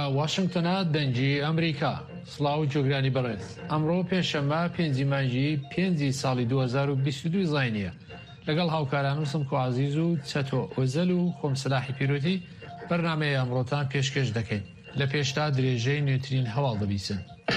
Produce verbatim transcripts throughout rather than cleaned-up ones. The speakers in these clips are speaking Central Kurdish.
واشنگتنە دەنگی ئەمریکا. سڵاو جۆگرانی بەڕێز. ئەمڕۆ پێشەمە پێنجی مانگی پێنجی ساڵی دوو هەزار و بیست و دوو زاینیە. لەگەڵ هاوکارانم سمکۆ عەزیز و چەتۆ ئۆزەل و خۆم سلاحی پیرۆتی بەرنامەیە ئەمڕۆتان پێشکەش دەکەین. لە پێشتا درێژەی نوێترین هەواڵ دەبیسن.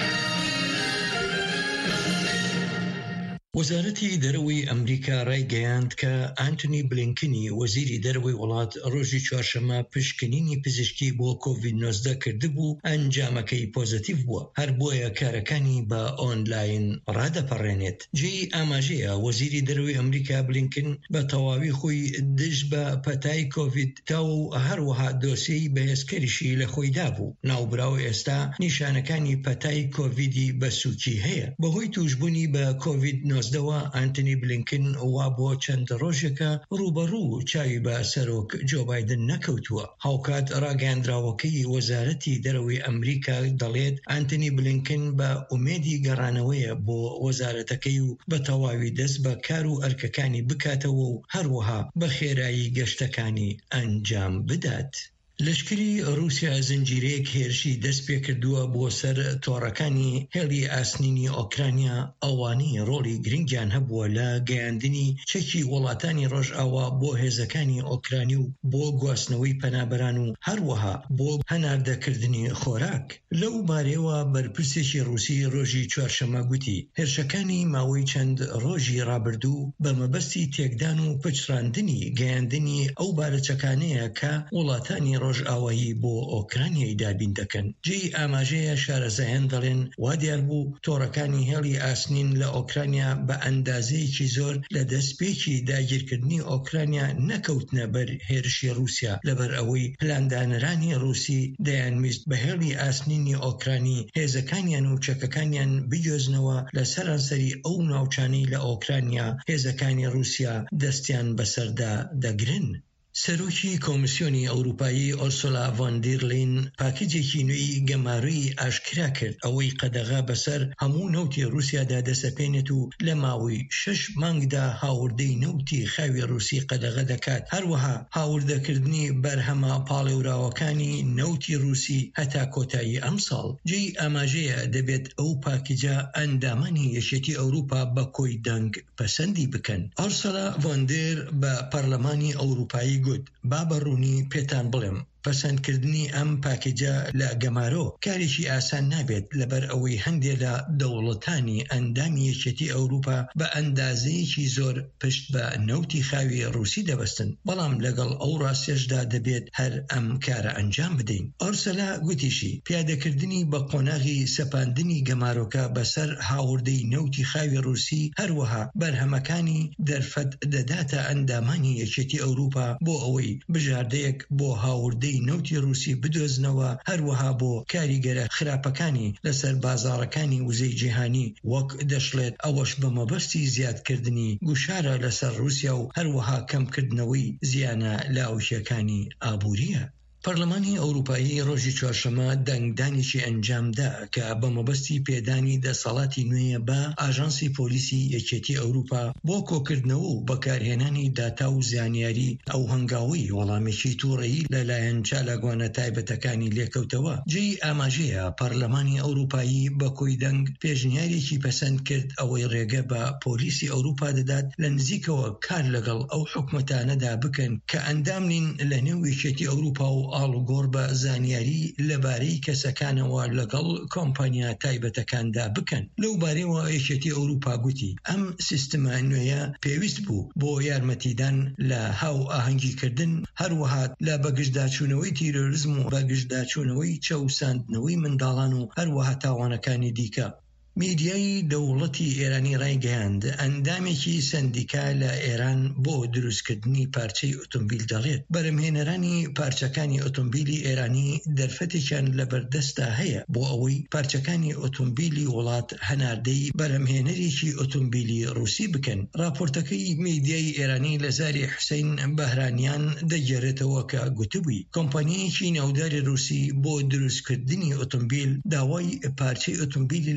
وەزارەتی دەرەوەی ئەمریکا ڕایگەیاند کە ئانتۆنی بلینکنی وەزیری دەرەوەی وڵات ڕۆژی چوارشەممە پشکنینی پزیشکی بۆ کۆڤید نۆزدە کردبوو، ئەنجامەکەی پۆزیتیڤ بووە، هەر بۆیە کارەکانی بە ئۆنلاین ڕادەپەڕێنێت. جێی ئاماژەیە وەزیری دەرەوەی ئەمریکا بلینکن بە تەواوی خۆی دژ بە پەتای کۆڤید تاو و هەروەها دۆسیەی بەهێزکەریشی لە خۆی دابوو. ناوبراو ئێستا نیشانەکانی پەتای کۆڤیدی بە سووکی هەیە. بەهۆی توشبوونی بە کۆڤید نۆزدەوە ئانتۆنی بلینکن وا بۆ چەند ڕۆژێکە ڕوبەڕوو چاوی بە سەرۆک جۆ بایدن نەکەوتووە. هاوکات ڕاگەیاندراوەکەی وەزارەتی دەرەوەی ئەمریکا دەڵێت ئانتۆنی بلینکن بە ئومێدی گەڕانەوەیە بۆ وەزارەتەکەی و بە تەواوی دەست بە کار و ئەرکەکانی بکاتەوە و هەروەها بە خێرایی گەشتەکانی ئەنجام بدات. لەشکری رووسیا زنجیرەیەک هێرشی دەست پێ کردووە بۆ سەر تۆڕەکانی هێڵی ئاسنینی ئۆکرانیا، ئەوانەی ڕۆڵی گرنگیان هەبووە لە گەیاندنی چەکی وڵاتانی ڕۆژئاوا بۆ هێزەکانی ئۆکرانی و بۆ گواستنەوەی پەنابەران و هەروەها بۆ هەناردەکردنی خۆراک. لەو بارەیەوە بەرپرسێکی رووسی ڕۆژی چوارشەممە گوتی هێرشەکانی ماوەی چەند ڕۆژی ڕابردوو بە مەبەستی تێکدان و پچڕاندنی گەیاندنی ئەو بارەچەکانەیە کە وڵاتانی ڕۆژئاوایی بۆ ئۆکرانیای دابین دەکەن. جێی ئاماژەیە شارەزایان دەڵێن وا دیار بوو تۆڕەکانی هێڵی ئاسنین لە ئۆکرانیا بە ئەندازەیەکی زۆر لە دەستپێکی داگیرکردنی ئۆکرانیا نەکەوتنە بەر هێرشی رووسیا، لەبەر ئەوەی پلاندانەرانی رووسی دەیانویست بە هێڵی ئاسنینی ئۆکرانی هێزەکانیان و چەکەکانیان بگۆزنەوە لە سەرانسەری ئەو ناوچانەی لە ئۆکرانیا هێزەکانی رووسیا دەستیان بەسەردا دەگرن. سەرۆکی کۆمیسیۆنی ئەوروپایی ئۆرسولا ڤۆن دێر لاین پاکیجێکی نوێی گەمارووی ئاشکرا کرد، ئەوەی قەدەغا بەسەر هەموو نەوتی رووسیادا دەسەپێنێت و لە ماوەی شەش مانگدا هاوردەی نەوتی خاوی رووسی قەدەغە دەکات، هەروەها هاوردەکردنی بەرهەمە پاڵێوراوەکانی نەوتی رووسی هەتا کۆتایی ئەم ساڵ. جێی ئاماژەیە دەبێت ئەو پاکیجە ئەندامانی یەکێتی ئەوروپا بە کۆی دەنگ پەسەندی بکەن. ئۆرسولا ڤۆن دێر بە پەرلەمانی ئەوروپایی گوت با بەڕوونی پێتان بڵێم پەسەندکردنی ئەم پاکیجە لە گەمارۆ کارێکی ئاسان نابێت، لەبەر ئەوەی هەندێک لە دەوڵەتانی ئەندامی یەکێتی ئەوروپا بە ئەندازەیەکی زۆر پشت بە نەوتی خاوی رووسی دەبەستن، بەڵام لەگەڵ ئەو ڕاستیەشدا دەبێت هەر ئەم کارە ئەنجام بدەین. ئۆرسولا گوتیشی پیادەکردنی بە قۆناغی سەپاندنی گەمارۆکە بەسەر هاوردەی نەوتی خاوی رووسی هەروەها بەرهەمەکانی دەرفەت دەداتە ئەندامانی یەکێتی ئەوروپا بۆ ئەوەی بژاردەیەک بۆ هاوردەی نەوتی رووسی بدۆزنەوە، هەروەها بۆ کاریگەرە خراپەکانی لەسەر بازاڕەکانی وزەی جیهانی وەک دەشڵێت، ئەوەش بە مەبەستی زیادکردنی گوشارە لەسەر رووسیا و هەروەها کەمکردنەوەی زیانە لاوشەکانی ئابووریە. پەرلەمانی ئەوروپایی ڕۆژی چوارشەممە دەنگدانێکی ئەنجامدا کە بە مەبەستی پێدانی دەسەڵاتی نوێیە بە ئاژانسی پۆلیسی یەکێتی ئەوروپا بۆ کۆکردنەوە و بەکارهێنانی داتا و زانیاری ئەو هەنگاوی وەڵامێکی تووڕەیی لەلایەن چالاگوانە تایبەتەکانی لێکەوتەوە. جێی ئاماژەیە پەرلەمانی ئەوروپایی بە کۆی دەنگ پێشنیارێکی پەسەند کرد ئەوەی ڕێگە بە پۆلیسی ئەوروپا دەدات لە نزیکەوە کار لەگەڵ ئەو حکومەتانەدا بکەن کە ئەندامنین لە نێو یەکێتی ئەوروپا و ئاڵوگۆڕ بە زانیاری لەبارەی کەسەکانەوە لەگەڵ کۆمپانیا تایبەتەکاندا بکەن. لەو بارەیەوە یەکێتی ئەوروپا گوتی ئەم سیستەمە نوێیە پێویست بوو بۆ یارمەتیدان لە هاو ئاهەنگیکردن، هەروەها لە بەگژداچوونەوەی تیرۆریزم و بەگژداچوونەوەی چەوساندنەوەی منداڵان و هەروەها تاوانەکانی دیکە. میدیای دەوڵەتی ئێرانی ڕایگەیاند ئەندامێکی سندیکا لە ئێران بۆ دروستکردنی پارچەی ئۆتۆمبیل دەڵێت بەرهەمهێنەرانی پارچەکانی ئۆتۆمبیلی ئێرانی دەرفەتێکیان لەبەردەستدا هەیە بۆ ئەوەی پارچەکانی ئۆتۆمبیلی وڵات هەناردەی بەرهەمهێنەرێکی ئۆتۆمبیلی رووسی بکەن. راپۆرتەکەی میدیای ئێرانی لە زاری حوسەین بەهرانیان دەگێڕێتەوە کە گوتبووی کۆمپانیایەکی ناوداری رووسی بۆ دروستکردنی ئۆتۆمبیل داوای پارچەی ئۆتۆمبیلی لە ئێران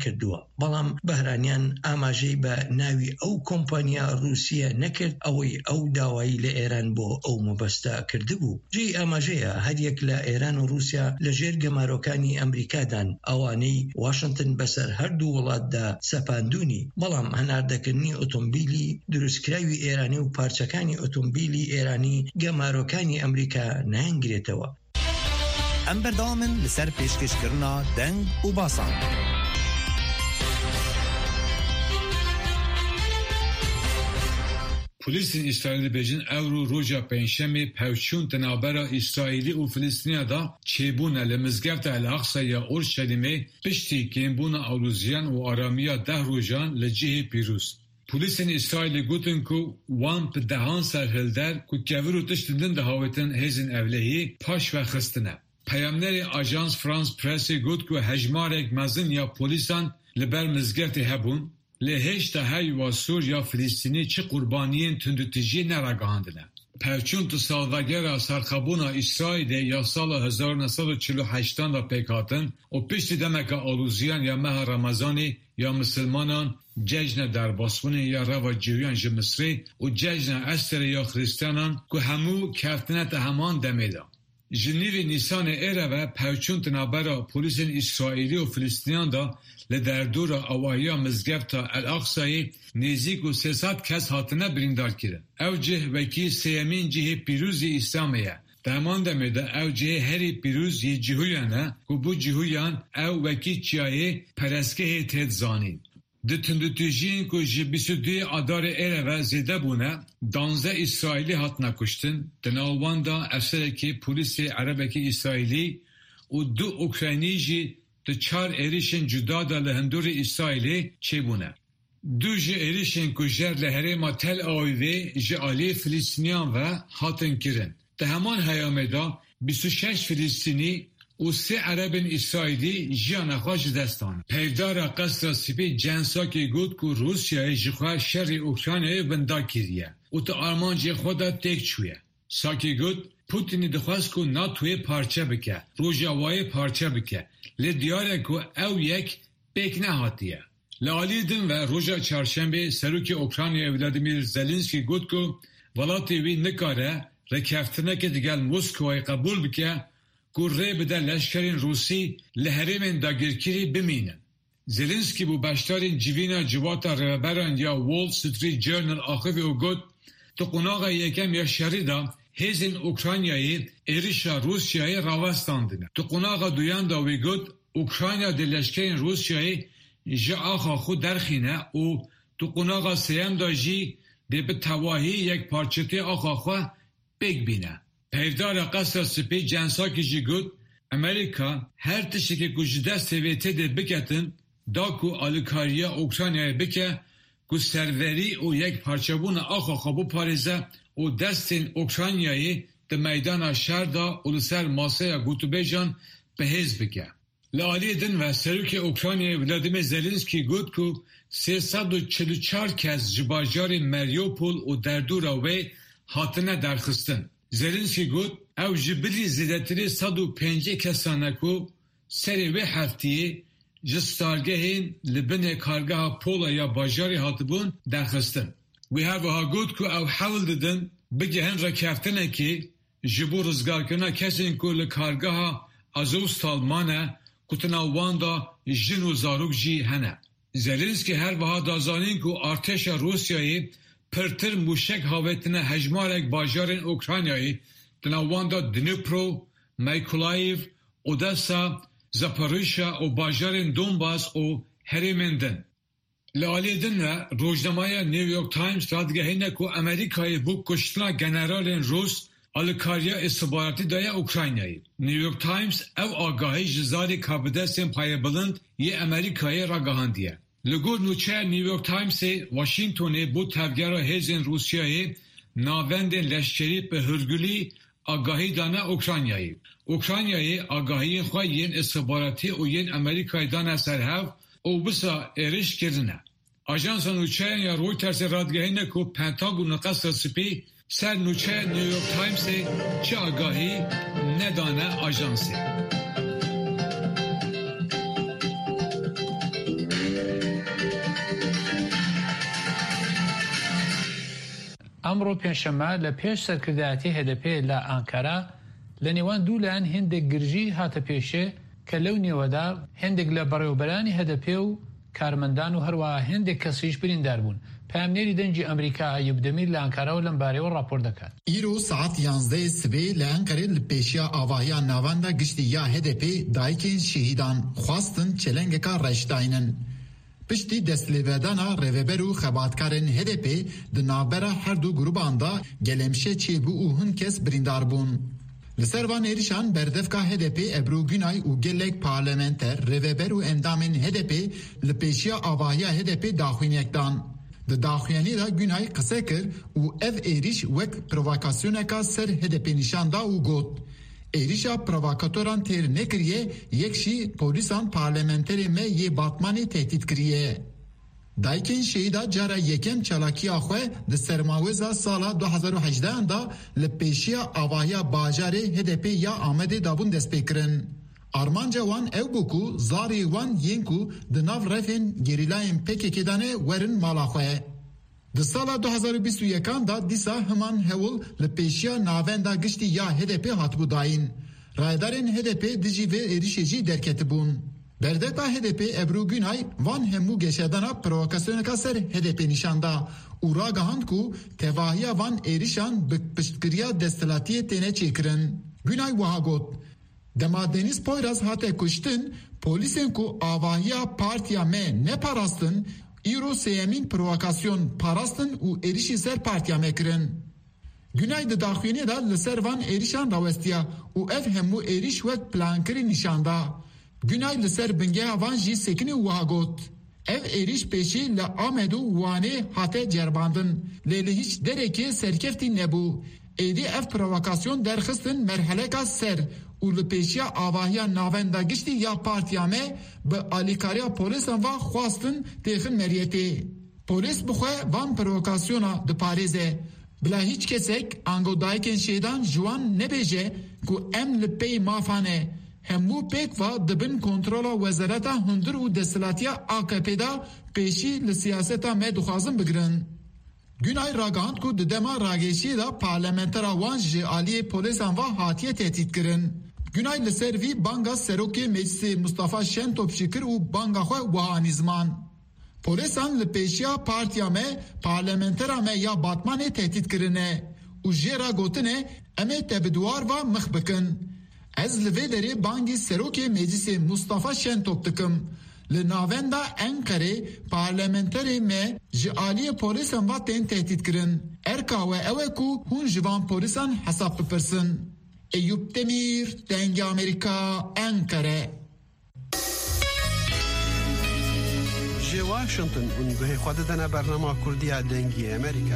کردووە بەڵام بەهرانیان ئاماژەی بە ناوی ئەو کۆمپانیا رووسیە نەکرد ئەوەی ئەو داوایی لە ئێران بۆ ئەو مەبەستە کردبوو. جێی ئاماژەیە هەریەک لە ئێران و رووسیا لەژێر گەمارۆکانی ئەمریکادان ئەوانەی واشنگتن بەسەر هەردوو وڵاتدا سەپاندوونی، بەڵام هەناردەکردنی ئۆتۆمبیلی دروستکراوی ئێرانی و پارچەکانی ئۆتۆمبیلی ئێرانی گەمارۆکانی ئەمریکا نایانگرێتەوە. ئەم بەردەوامن لەسەر پێشکەشکردنا دەنگ و باسان. Polisên İsrailî bêjin Ewro roja pênşemê pevçûn tinabera İsrailî û Filîstîniya da çêbûne li mizgefta El Aqsa ya Orşelîmê piştî kêmbûna awlûziyan û aramiya deh rojan li cihê pîrûz. Polisên İsrailî gotin ku wan bi dehan serhilder ku kevir û tiştên din dihawêtin hêzên evlehî paş vexistine. Peyamnerê Ajans France Pressê got ku hejmarek mezin ya polîsan li ber mizgeftê hebûn, lê hêşta hey wa Sûr ya Filîstînî çi qurbaniyên tundutijiyê neragihandine. Pevçûn tu salvegera serxebûna İsraîlê ya sala hezar neh sed û çil û heştan da pêkhatin û piştî demeka alûziyan ya meha Remezanê ya misilmanan cejna derbasbûnê ya reva cîwiyan ji Misrê û cejna Esterê ya xrîstiyanan ku hemû keftine te heman demê de. Ji nîvê Nîsanê êre ve pevçûn tinabera polîsên İsraîlî û Filîstîniyan da li derdora awahiya mizgefta El Aqsayê nêzik û sê sed kes hatine birîndarkirin. Ew cih wekî sêyemîn cihê pîrûzî İslamê ye. Di heman demê de ew cihê herî pîrûz yê cihûyan e ku bu cihûyan ew wekî çiyayê perestgehê tê zanîn. Di tundutijiyên ku ji bîst û duyê adarê êre ve zêde bûne, danze İsraîlî hatine kuştin, di nav wan da efserekî polîsê erebekî İsraîlî û du Ukraynî jî di çar êrişên cuda da li hindorê İsraîlê çêbûne. Du ji êrişên ku jer li herêma Tel Avivê ji aliyê Filîstîniyan ve hatin kirin. Di heman heyamê da bîst û şeş Filîstînî û sê erebên İsraîlî jiyana xwe ji dest dan. Peyvdara qesra Spî Censakê got ku Rûsyayê ji xwe şerê Ukraynayê bindar kiriye û tu armancê xwe da têk çûye. Sakê got Putinî dixwest ku NATOyê parçe bike, Rojavayê parçe bike. Lê diyar e ku ew yek pêk nehatiye. Li aliyê din ve roja çarşembê Serokê Ukraynayê Vladimir Zelenskî got ku welatê wî nikare rêkeftinekê digel Moskowayê qebûl bike ku rê bide leşkerên Rûsî li herêmên dagirkirî bimînin. Zelenskî bû beşdarên civîna civata rêveberan ya Wall Street Journal axivê û got tu qunaxa yekem ya şerî da hêzên Ukraynayê êrişa Rûsyayê rawestandine. Tu qunaxa duyan da wî got Ukrayna di leşkerên Rûsyayê ji axa xwe derxîne û tu qunaxa sêyem da jî dê bi tewahî yekparçetê axa xwe pêk bîne. Peyvdara qesra Spî Censakî jî got Amerîka her tiştekê ku ji destê wê tê de biketin da ku alîkariya Ukraynayê bike ku serverî û yekparçebûna axa xwe biparêze û destên Ukraynayê di meydana şer da û li ser masaya gotûbêjan bihêz bike. Li aliyê din ve Serokê Ukraynayê Vladimir Zelenskî got ku sê sed û çil û çar kes ji bajarê Mariupol û derdora wê hatine derxistin. Zelenskî got ew ji bilî zêdetirî sed û pêncî kesan e ku serê wê heftiyê ji stargehên li binê kargeha Pola ya bajarê hatibûn derxistin. Wî herwiha got ku ew hewl didin bigihin rêkeftinekê ji bo rizgarkirina kesên ku li kargeha Azovstal mane ku ti nav wan da jin û zarok jî hene. Zelenskî herwiha dazanîn ku artêşa Rûsyayê pirtir mûşek havetine hejmarek bajarên Ukraynayê di nav wan da Dnipro, Mykolaiv, Odessa, Zaporizhzhia û bajarên Donbas û herêmên din. Li aliyê din ve rojnamaya New York Times radigehîne ku Amerîkayê bû kuştina generalên Rûs alîkariya istihbaratî daya Ukraynayê. New York Times ev agahî ji zarê kabidestên payêbilind yê Amerîkayê ragihandiye. Li gor nûçeya New York Timesê Washingtonê bû tevgera hêzên Rûsyayê navendên leşkerî bi hûrgilî agahî dane Ukraynayê. Ukraynayê agahiyên xwe yên istihbaratî û yên Amerîkayê dane serhev û wisa êriş kirine. Ajansa nûçeyan ya Reutersê radigehîne ku Pentagona qesra Spî ser nûçeya New York Timesê çi agahî nedane ajansê. ئەمڕۆ پێنجشەممە لە پێش سەرکردایەتی هێدەپێ لە ئانکارا لە نێوان دوو لایەن هێندێک گرژی هاتە پێشێ کە لەو نێوەدا هێندێک لە بەڕێوەبەرانی هێدەپێ و کارمەندان و هەروەها هێندێک کەسیش بریندار بوون. پامنێری دەنجی ئەمریکا ئەیوب دەمیر لە ئەنکارەوە لەم بارەوە راپۆر دەکات. ئیرۆ سعات یانزدەی سبێ لە ئەنکەرێ لە پێشیا ئاڤاهیا ناواندا گشتی یا هێدەپێ دایکên شەهیدان خواستن çelengeka reşdayînin. Piştî destlêvedana rêveber û xebatkarên H D P di navbera her du gruban da gelemşe çêbû û hin kes birîndar bûn. Li ser van êrişan berdevka H D P Ebru Günay û gelek parlamenter rêveber û endamên H D P li pêşiya avahiya H D P daxwînek dan. Di daxuyanî da Günay qise kir û ev êriş wek provokasyoneka ser H D P nîşan da û got. Êrişa provokatoran têr nekiriye, yek jî polîsan parlamenterê me yê Batmanê tehdît kiriye. Dayikên şehîda cara yekem çalakiya xwe di sermawêza sala du hezar û hejdeyan da li pêşiya avahiya bajarê H D P ya Amedê dabûn destpêkirin. Armanca wan ew bû ku zarê wan yên ku di nav refên gerîlayên P K K danê werin mala xwe. Di sala du hezar û bîst û yekan da dîsa himan hewil li pêşiya navenda giştî ya H D P hatibû dayîn. Rayedarên H D P di jî vê êrişê jî derketibûn. Berdeka H D P Ebru Günay van hemû geşedana provokasyoneka ser H D P nîşanda û ragihand ku tevahiya van êrişan bi piştkiriya destelatiyê têne çêkirin. Günay wiha got. Dema Deniz Poyraz hate kuştin, polîsên ku avahiya partiya me neparastin, îro sêyemîn provokasyon parastin û êrişî ser partiya me kirin. Günay di daxuyanê da li ser van êrişan rawestiya û ev hemû êriş wek plankirî nîşanda. Günay li ser bingeha van jî sekinî wiha got. Ev êriş pêşî li Amed û Wanê hate cerbandin, lê li hiç derekê serkeftî nebû. Êdî ev provokasyon derxistin merheleka ser û li pêşiya avahiya navenda giştî ya partiya me bi alîkariya polîsan va xwastin têxin meriyetê. Polîs bixwe van provokasyona diparêze. Bila hiç kesek angodayekên şêdan ji wan nebêje ku em li pey mafane. Hemû pêk va dibin kontrola wezareta hundir û destilatiya A K P'da pêşî li siyaseta me dixwazin bigirin. Günay ragihand ku di dema rageşiyê da parlamentera wan ji aliyê polîsan va hatiye tehdît kirin. Günay li ser vî banga serokê meclisê Mustafa Şentopçî kir û banga xwe wiha anîzman. Polîsan li pêşiya partiya me parlamentera me ya Batmanê tehdît kirine û jê ra gotine em ê te bi diwar va mix bikin. Ez li vê derê bangî serokê meclisê Mustafa Şentop dikim. Li navenda Enqerê parlamenterê me ji aliyê polîsan va tên tehdît kirin. Erka we ew e ku hûn ji van polîsan hesab bipirsin. Eyüp Demir, Dengê Amerika, Enqere. Ji Washington hûn guhê xwe didine bernama Kurdiya Dengê Amerika.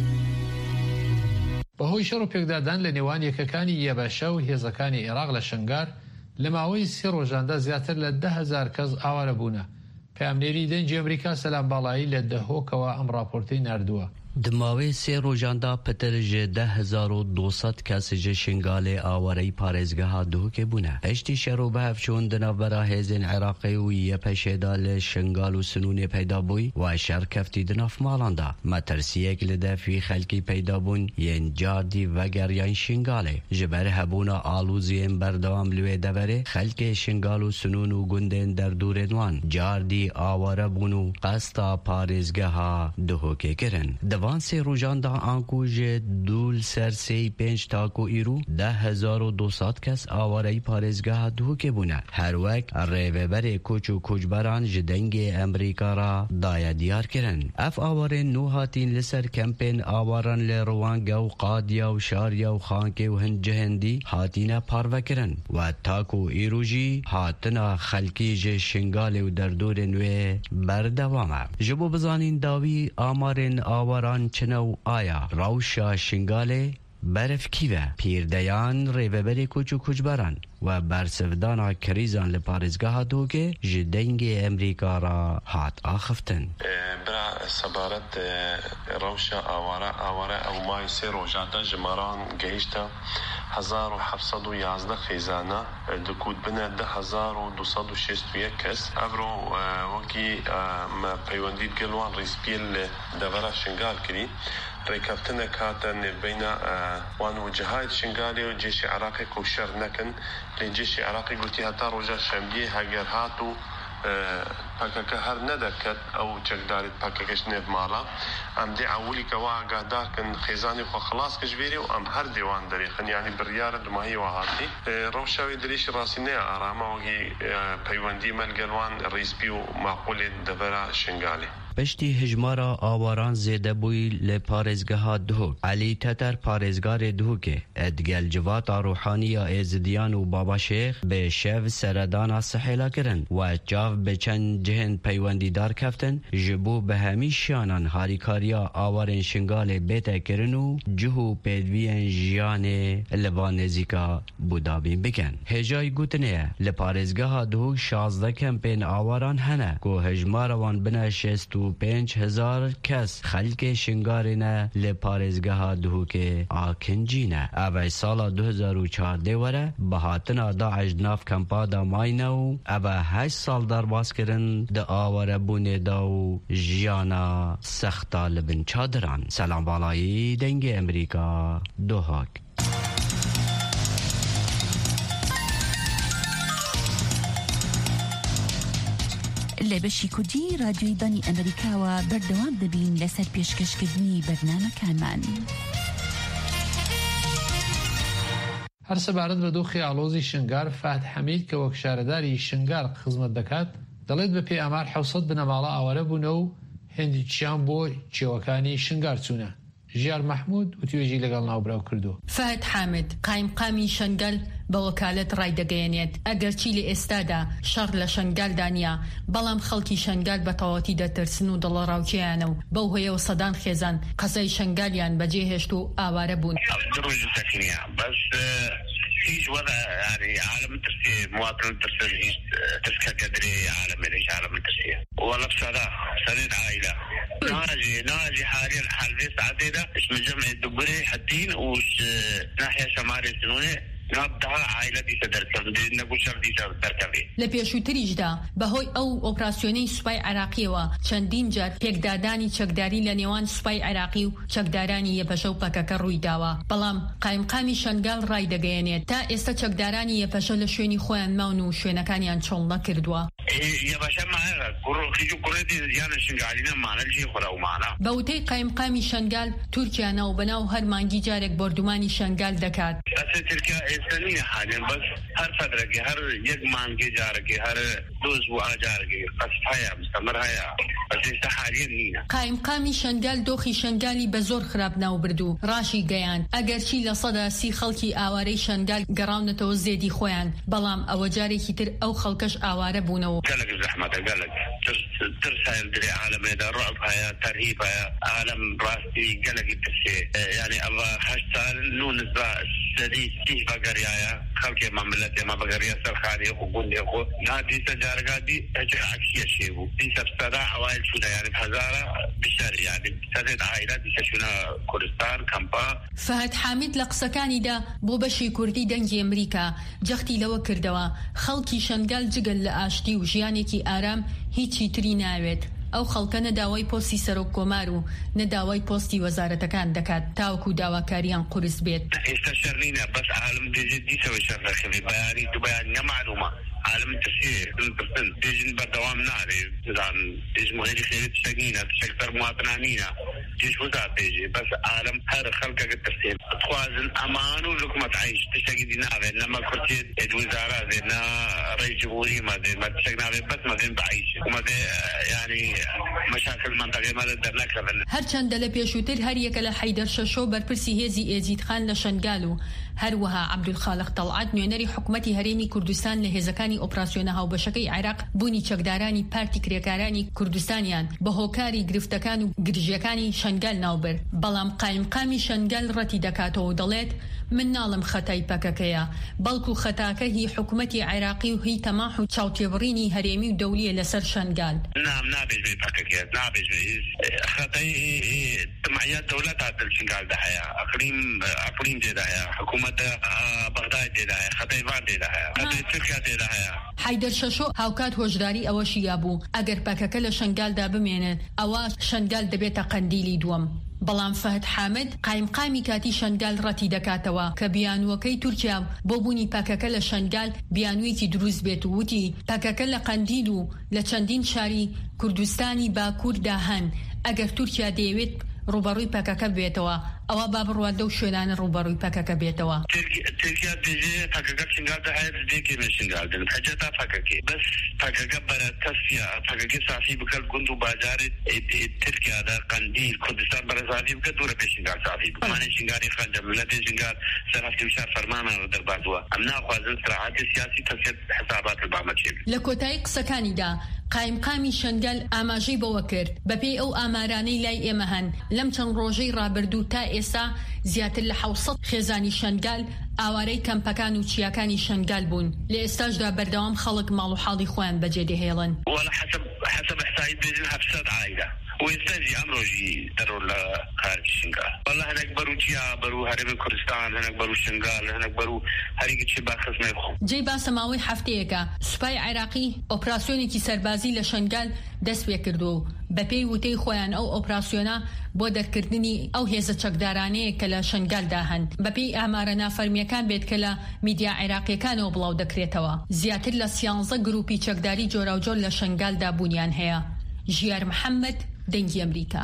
بەهۆی شەڕ و پێکدادان لە نێوان یەکەکانی یەبەشە و هێزەکانی عێراق لە شنگار لە ماوەی سێ ڕۆژاندا زیاتر لە ده هەزار کەس ئاوارە بوونە. پامنێری دەنجی ئەمریکا سەلام باڵایی لە دەهۆکەوە ئەم راپۆرتەی ناردووە. Di mavê sê rojan da pitir ji deh hezar û du sed kes ji şingalê awareyî parêzgeha Duhokê bûne. Heştî şer û bihevçûn di navbera hêzên Iraqê û Yepêşê da li şingal û sinûnê peyda bûy we şer keftî di nav malan da. Metirsiyek li dev wî xelkî peyda bûn yên cardî vegeriyên şingalê. Ji ber hebûna alûziyên berdewam li wê deverê xelkê şingal û sinûn û gundên derdûrên wan cardî aware bûn û qesta parêzgeha Duhokê kirin. Van sê rojan da anku ji dûl ser sê pênc tako îro deh hezar û du sed kes awareyî parêzgeha Duhokê bûne. Her wek rêveberê koç û koçberan ji dengê Amerîka ra daye diyar kirin. Ev awarên nû hatîn li ser kempên awaran li Rwange û Qadiya û Şariya û Xankê û hin cihên dî hatîne parvekirin we tako îro jî hatina xelkî ji şingalê û derdorên wê berdewam e. Ji bo bizanîn dawî amarên awaran çine û aya rawşa şingalê beref kîve pîrdeyan rêveberê koç û koçberan و برسفدانا کریزان لپارزگاه دوگه جدنگ امریکا را هات آخفتن. برا سبارت روشا آوارا آوارا او مای سی روجاتا جماران گهشتا هزار و هفتصد و یازده خیزانه دکود بنا ده هزار و دوصد و شصت و یک کس ابرو وکی ما پیوندید گلوان ریسپیل دورا شنگال کری ریکافتنه کاتن بین وان وجهات شنگالی و جيش عراقي کوشر نکن لجيش عراقي گوتی هتا روجا شنبی هگر هاتو پاکه هر ندکت او چکدارید پاکهش نید مالا ام دی اولی که واقع داکن خیزانی خو خلاص کجبیری و ام هر دیوان دریخن یعنی بریار دماهی وهاتی روشاوی دریش راسینه آراما وگی پیوندی ملگلوان ریسپی و معقول دبرا شنگالی. پشتی هجمارا آواران زیده بوی لپارزگاه دهوک علی تتر پارزگار دهوکه ادگل جوات روحانی ازدیان و بابا شیخ به شف سردان سحیلا کرن و جاو به چند جهن پیوندی دار کفتن جبو به همیشانان هاریکاریا آوارن شنگال بیتا کرن و جهو پیدوین جیان لبانزیکا بودابین بکن. هجای گوتنه لپارزگاه دهوک شازده کمپین آواران هنه که هجمارا وان بنا شست و پنج هزار کس خلق شنگارینه لپارزگاه دهوک آکنجینه. اوی سالا دو هزار و چهارده وره بهاتنا داعش ناف کمپا دا ماینو اوی هشت سال در باز کرن دا آواره بونه دا و جیانا سختا لبن چادران. سلام بالایی دنگ امریکا دهوک. لبشی کردی رادیوی دانی امریکا و بردوام دبین لسر پیشکشکردنی برنامه کانمان. هر سبارت به دو خیالوزی شنگار فهد حمید که وک شارداری شنگار خدمت دکات دلید به پی امار حوصد بنمالا آواره بونو هندی چیان بو چیوکانی شنگار چونه. جیار محمود و تویجی لگل ناوبراو کردو. فهد حامد قایم قامی شنگل بەوەکالەت ڕایدەگەیەنێت ئەگەرچی لە ئێستادا شەڕ لە شەنگال دانیا بەڵام خەڵکی شەنگال بە تەواوەتی دەترسن و دڵەڕاوچیانە و بەو هۆیەوە سەدان خێزان قەزای شەنگالیان بەجێهێشت و ئاوارە بوون. هیچ وضع يعني عالم ترسي مواطن ترسي هيش تسكت قدري عالم ليش عالم ترسي والله بصراحة سريد عائلة ناجي ناجي حاليا حال بيس عديدة ايش من جمع الدبري حدين وش ناحية شمالية سنوني لە پێشووتریشدا بەهۆی ئەو ئۆپراسیۆنەی سوپای عێراقیەوە چەندین جار پێکدادانی چەکداری لە نێوان سوپای عێراقی و چەکدارانی یەپەشە و پەکەکە ڕوویداوە بەڵام قایمقامی شەنگال ڕایدەگەیەنێت تا ئێستا چەکدارانی یەپەشە لە شوێنی خۆیان ماون و شوێنەکانیان چۆڵ نەکردووە. بە وتەی قایمقامی شەنگال تورکیانە و بەناو هەر مانگی جارێک بردومانی شەنگال دەکات. سنين حاليا بس هر فترة هر يك مانجي جاركي هر دوز وآجاركي قصف هيا مستمر هيا بس إيش حاليا هنا قائم قامي شنگال دوخي شنگالي بزور خراب ناو بردو راشي گيان اگرچی لصدا سی خلقي آواري شنگال گراونتو زيدي خويان بلام او جاريكي تر او خلقش آواره بونو قالك الزحمة قالك ترسى يلدري عالم هذا رعب هيا ترهيب هيا عالم راستي قالك الترسي يعني الله هشتال نون الزا سديد تيه بقريايا خلقي ما ملتي ما بقريا سرخاني وقول لي أخو نادي تجارة دي أجر عكسية شيء دي سبسرة عوائل شونا يعني بهزارة بشاري يعني سدد عائلات دي شونا كردستان كامبا. فهد حامد لقسكاني دا بو بشي كردي دنجي أمريكا جختي لو كردوا خلقي شنگال جگل لآشتي وجيانيكي آرام هيچي تري ناويت ئەو خەڵکە نەداوای پۆستی سەرۆک کۆمار و نەداوای پۆستی وەزارەتەکان دەکات تاوەکو داواکاریان قورس بێت. ئێستا شەڕ نینە بەس عالم دێژێت دیسەوە شەڕ دەکەوێت بەیانی تو بەیان نەمعلومە عالم ترسيه بالبرسن تيجي بدوام ناري زان تيجي مهدي خيرت شقينا تشكتر مواطنانينا جيش وزاد تيجي بس عالم هر خلقه الترسيه توازن امان ولكم تعيش تشتاقي دي ناري لما كنت الوزاره ذينا رئيس جمهوريه ما ذي ما تشتاقنا بس ما ذي بعيش وما ذي يعني مشاكل منطقه ما درنا كذا هر چند لە پێشووتر هەر یەکە لە حەیدەر شەشۆ بەرپرسی هێزی ئێزید خان لە شەنگال و هەروەها عەبدولخالق تەڵعات نوێنەری حکوومەتی هەرێمی کوردستان لە هێزەکانی ئۆپراسیۆنە هاوبەشەکەی عێراق بوونی چەکدارانی پارتی کرێکارانی کوردستانیان بە هۆکاری گرفتەکان و گرژیەکانی شەنگال ناوبەر. بەڵام قایمقامی شەنگال ڕەتی دەکاتەوە و دەڵێت من ناڵم خەتای پەکەکەیە، بەڵکو خەتاکە هی حکوومەتی عێراقی و هی تەماح و چاوتێبڕینی هەرێمی و دەولیە لەسەر شەنگال. نام نابێت بێت پەکەکێت نابێت خەتای تەمایە دەوڵەت هاتل شەنگال دەهەیە ئەقلیم ئەقلیم تێدا هەیە حکوومەتە بەغداد تێدا هەیە خەتای ڤان تێدا هەیە خەتای تورکیا تێدا هەیە. حیدەر شەشۆ هاوکات هۆشداری ئەوەشی یابوو ئەگەر پەکەکە لە شەنگالدا بمێنن ئەوە شەنگال دەبێتە قەندیلی دووەم. بەڵام فەهد حامد قایمقامی کاتی شەنگال ڕەتی دەکاتەوە کە بیانوەکەی تورکیا بۆ بوونی پەکەکە لە شەنگال بیانوویەکی دروست بێت و وتی پەکەکە لە قەندیل و لە چەندین شاری کوردستانی باکووردا هەن ئەگەر تورکیا دەیەوێت ڕوبەڕووی پەکەکە بێتەوە ئەوە با بڕوادە و شوێنانە ڕوبەڕووی پەکەکە بێتەوە. تورکیا دەژێت پەکەکە شنگال دەهەیە دێکی لە شنگال دەن هەجە تا پەکەکێ بەس پەکەکە بەرە تەسیە پەکەکە سافی بکەل گوند و باجارێت تورکیادا قەندیل کوردستان بەرە سافی بکە دوورە پێ شنگال سافی بکەمانێ شنگاری خەنجە لە پێ شنگال سەرهەفتی وشار فەرمانە دەربازووە ئەم ناخوازن سراعاتی سیاسی تەسیەت حسابات بامە چێ. لە کۆتایی قسەکانیدا قایمقامی شەنگال ئاماژەی بەوە کرد بەپێی ئەو ئامارانەی لای ئێمە هەن لەم چەند ڕۆژەی ڕابردوو تا ئێستا زیاتر لە حەوت خێزانی شەنگال ئاوارەی کەمپەکان و چیاکانی شەنگال بوون. لە ئێستاشدا بەردەوام خەڵک ماڵ و حاڵی خۆیان بەجێ دەهێڵن. وەڵا حەسەب حەسەب ئەحسایی بێژن هەفسەد عایلە وێستەزی ئەمڕۆژی دەڕۆ لە خارجی شنگال وەڵا هەنێک بەرو چیا بەرو هەرێمی کوردستان هەنێک بەرو شنگال هەنێک بەرو هەریکی چی باخزمێ خۆ. جێی باسە ماوەی هەفتەیەکە سوپای عێراقی ئۆپراسیۆنێکی سەربازی لە شەنگال دەست پێ کردو و بەپێی وتەی خۆیان ئەو ئۆپراسیۆنە بۆ دەرکردنی ئەو هێزە چەکدارانەیە کە لە شەنگالدا هەن بەپێی ئامارە نافەرمیەکان بێت کە لە میدیا عێراقیەکانەوە بڵاو دەکرێتەوە. زیاتر لە سیانزە گروپی چەکداری جۆراوجۆر لە شەنگالدا بوونیان هەیە. ژیار محەممەد دەنگی ئەمریکا.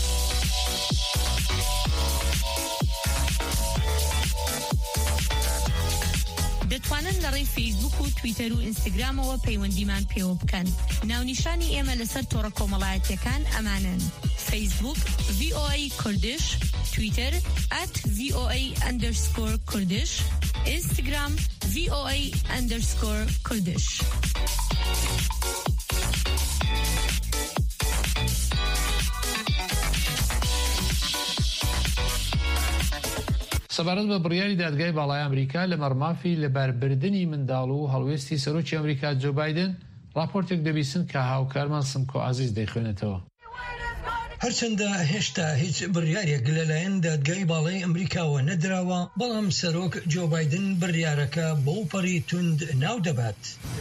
دەتوانن لە ڕێی فەیسبوک و تویتەر و ئینستاگرامەوە پەیوەندیمان پێوە بکەن. ناونیشانی ئێمە لەسەر تۆڕە کۆمەڵایەتیەکان ئەمانن: فەیسبوک ڤی ئۆ ئەی کوردش، تویتەر ئەت ڤی ئۆ ئەی ئەندەرسکۆر کوردش، ئینستاگرام ڤی ئۆ ئەی ئەندەرسکۆر کوردش. سەبارەت بە بڕیاری دادگای باڵای ئەمریکا لە مەرمافی لەبەربردنی منداڵ و هەڵوێستی سەرۆکی ئەمریکا جۆ بایدن راپۆرتێک دەبیستن کە هاوکارمان سمکۆ عەزیز دەیخوێنێتەوە. هەرچەندە هێشتا هیچ بڕیارێک لەلایەن دادگای باڵای ئەمریکاوە نەدراوە، بەڵام سەرۆک جۆ بایدن بڕیارەکە بەو پەڕی توند ناو دەبات.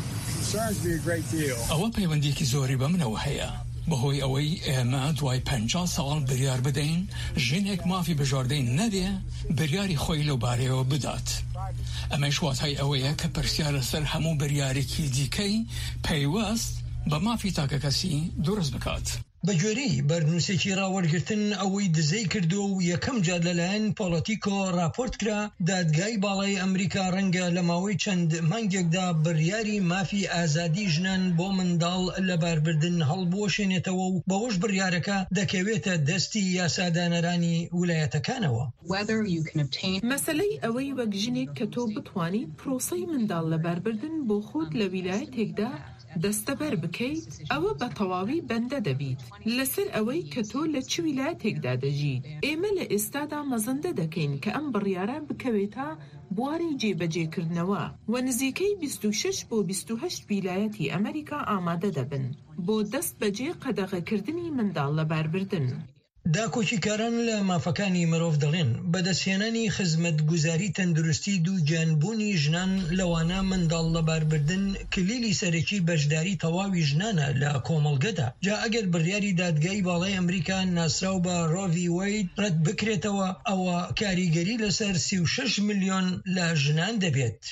ئەوە پەیوەندێکی زۆری بە منەوە هەیە بەهۆی ئەوەی ئێمە دوای پەنجا ساڵ بریار بدەین ژنێک مافی بژاردەی نەبێ بریاری خۆی لەو بارەیەوە بدات. ئەمەش واتای ئەوەیە کە پرسیار لەسەر هەموو بریارێکی دیکەی پەیوەست بە مافی تاکە کەسی دروست بکات. بە جۆرەی بەرنووسێکی ڕاوەرگرتن ئەوەی دزەی کردو و یەکەم جار لەلایەن پۆڵەتیکۆ راپۆرت کرا دادگای باڵای ئەمریکا ڕەنگە لە ماوەی چەند مانگێکدا بڕیاری مافی ئازادی ژنان بۆ منداڵ لە باربردن هەڵبوەشێنێتەوە و بەوەش بڕیارەکە دەکەوێتە دەستی یاسادانەرانی ویلایەتەکانەوە. مەسەلەی ئەوەی وەک ژنێک کە تۆ بتوانیت پرۆسەی منداڵ لە باربردن بۆ خۆت لە ویلایەتێکدا دەستەبەر بکەیت ئەوە بە تەواوی بەندە دەبیت لەسەر ئەوەی کە تۆ لە چ ویلایەتێکدا دەژیت. ئێمە لە ئێستادا مەزەندە دەکەین کە ئەم بڕیارە بکەوێتە بواری جێبەجێکردنەوە و نزیکەی بیست و شەش بۆ بیست و هەشت ویلایەتی ئەمریکا ئامادە دەبن بۆ دەست بەجێ قەدەغەکردنی منداڵ لە باربردن. داکۆچیکاران لە مافەکانی مرۆڤ دەڵێن بەدەستهێنانی خزمەتگوزاری تەندروستی دوو جانبوونی ژنان لەوانە منداڵ لە باربردن کلیلی سەرەکی بەشداری تەواوی ژنانە لە کۆمەڵگەدا. جا ئەگەر بڕیاری دادگای باڵای ئەمریکا ناسراو بە ڕۆڤی وەید ڕەت بکرێتەوە ئەوە کاریگەری لەسەر سی و شەش ملیۆن لە ژنان دەبێت.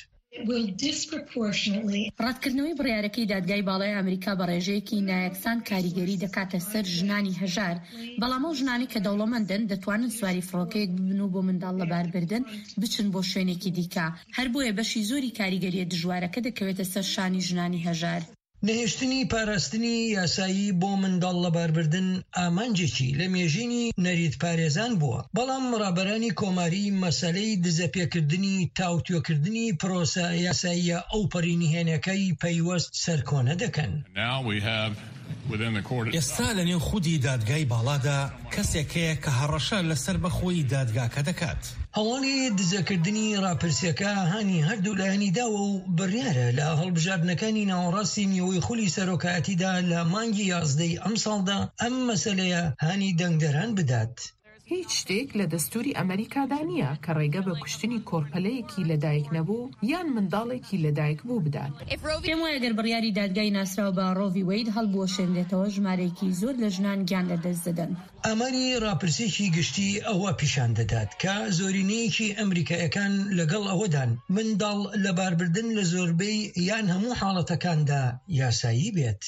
ڕەتکردنەوەی بڕیارەکەی دادگای باڵای ئەمریکا بە ڕێژەیەکی نایەکسان کاریگەری دەکاتە سەر ژنانی هەژار، بەڵام ئەو ژنانی کە دەوڵەمەندن دەتوانن سواری فڕۆکەیەک ببن و بۆ منداڵ لە باربردن بچن بۆ شوێنێکی دیکە. هەر بۆیە بەشی زۆری کاریگەریە دژوارەکە دەکەوێتە سەر شانی ژنانی هەژار. نهێشتنی پاراستنی یاسایی بۆ منداڵ لەباربردن ئامانجێکی لە مێژینی نەریت پارێزان بووە، بەڵام ڕابەرانی کۆماری مەسەلەی دزەپێکردنی تاوتوێکردنی پرۆسە یاساییە ئەو پەرینهێنەکەی پەیوەست سەرکۆنە دەکەن. ئێستا لە نێو خودی دادگای باڵادا کەسێک هەیە کە هەڕەشە لەسەر بەخۆی دادگاکە دەکات. هەواڵی دزەکردنی ڕاپرسیەکە هانی هەردوو لایەنی داوە و بڕیارە لە هەڵبژاردنەکانی ناوەڕاستی نیوەی خولی سەرۆکایەتیدا لە مانگی یازدەی ئەم ساڵدا ئەم مەسەلەیە هانی دەنگدەران بدات. هیچ شتێک لە دەستوری ئەمریکادا نییە کە ڕێگە بە کوشتنی کۆرپەلەیەکی لەدایک نەبوو یان منداڵێکی لەدایک بوو بدات. پێم وایە گەر بڕیاری دادگای ناسراوە بە ڕۆڤی وەید هەڵبوەشێنرێتەوە ژمارەیەکی زۆر لە ژنان گیان لەدەست دەدەن. ئاماری ڕاپرسێکی گشتی ئەوە پیشان دەدات کە زۆرینەیەکی ئەمریکایەکان لەگەڵ ئەوەدان منداڵ لەباربردن لە زۆربەی یان هەموو حاڵەتەکاندا یاسایی بێت.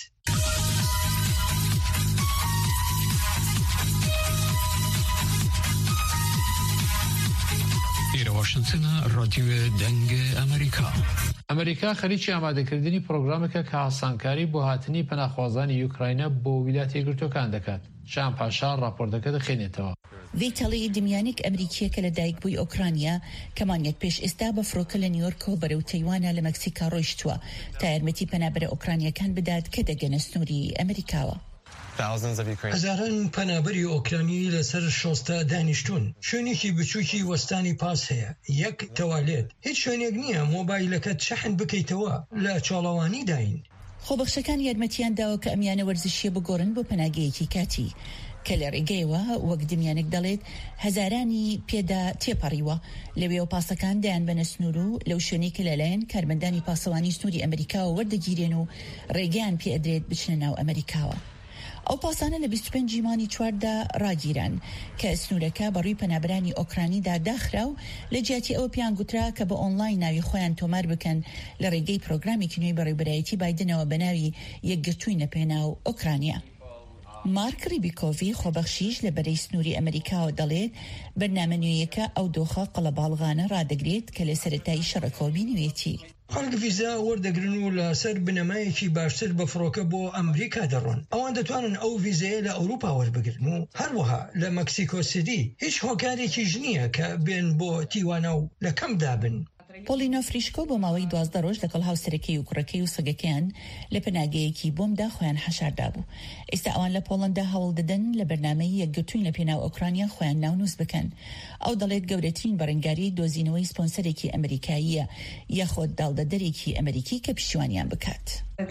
واشنگتن رادیو دەنگ ئەمریکا. ئەمریکا خەریکی ئامادەکردنی پرۆگرامێکە کە هاسانکاری بۆ هاتنی پەناخوازانی یوکراینە بۆ ویلایەتە یەکگرتووەکان دەکات. شان پاشا راپۆرتەکە دەخێنێتەوە. ڤیتەڵی دمیانێک ئەمریکیەکە لە دایک بووی ئۆکرانیا کەمانیەک پێش ئێستا بە فڕۆکە لە نیویۆرکەوە بەرەو تەیوانە لە مەکسیکا ڕۆیشتووە تا یارمەتی پەنابەرە ئۆکرانیەکان بدات کە دەگەنە سنووری ئەمریکاوە. هەزاران پەنابەری ئۆکرانی لەسەر شۆستە دانیشتون. شوێنێکی بچووکی وەستانی پاس هەیە، یەک تەوالێت، هیچ شوێنێک نییە مۆبایلەکەت شەحن بکەیتەوە لە چۆڵەوانی داین. خۆبەخشەکان یارمەتیان داوە کە ئەمیانە وەرزشیە بگۆڕن بۆ پەناگەیەکی کاتی کە لە ڕێگەیەوە وەک دمیانێک دەڵێت هەزارانی پێدا تێپەڕیوە لەوێ و پاسەکان دایان بەنە سنوور و لەو شوێنەی کە لەلایەن کارمەندانی پاسەوانی سنووری ئەمریکاوە وەردەگیرێن و ڕێگەیان پێ ئەدرێت بچنە ناو ئەمریکاوە. ئەو پاسانە لە بیست و پێنج مانی چواردا ڕاگیران کە سنوورەکە بەڕووی پەنابەرانی ئۆکرانیدا داخرا و لە جیاتی ئەوە پیان گوترا کە بە ئۆنلاین ناوی خۆیان تۆمار بکەن لە ڕێگەی پرۆگرامێکی نوێی بەڕێوەبەرایەتی بایدنەوە بە ناوی یەکگرتووی نەپێناو ئۆکرانیا. مارک ریبیکۆڤی خۆبەخشیش لە بەرەی سنووری ئەمریکاوە دەڵێت بەرنامە نوێیەکە ئەو دۆخە قەڵەباڵغانە ڕادەگرێت کە لە سەرەتایی شەڕەکەوە بینوێتی. خەڵک ڤیزا وەردەگرن و لەسەر بنەمایەکی باشتر بە فڕۆکە بۆ ئەمریکا دەڕۆن. ئەوان دەتوانن ئەو ڤیزەیە لە ئەوروپا وەربگرن و هەروەها لە مەکسیکۆ سیتی هیچ هۆکارێکی ژنیە کە بێن بۆ تیوانە و لە کەم دابن. پۆلینا فریشکۆ بۆ ماوەی دوازدە ڕۆژ لەگەڵ هاوسەرەکەی و کوڕەکەی و سەگەکەیان لە پەناگەیەکی بۆمدا خۆیان حەشاردا بوو. ئێستا ئەوان لە پۆڵەندا هەوڵ دەدەن لە بەرنامەی یەکگرتووی نەپێناو ئۆکرانیا خۆیان ناونووس بکەن. ئەو دەڵێت گەورەترین بەڕێنگاری دۆزینەوەی سپۆنسەرێکی ئەمریکاییە یاخۆت داڵدەدەرێکی ئەمریکی کە پشتیوانیان بکات.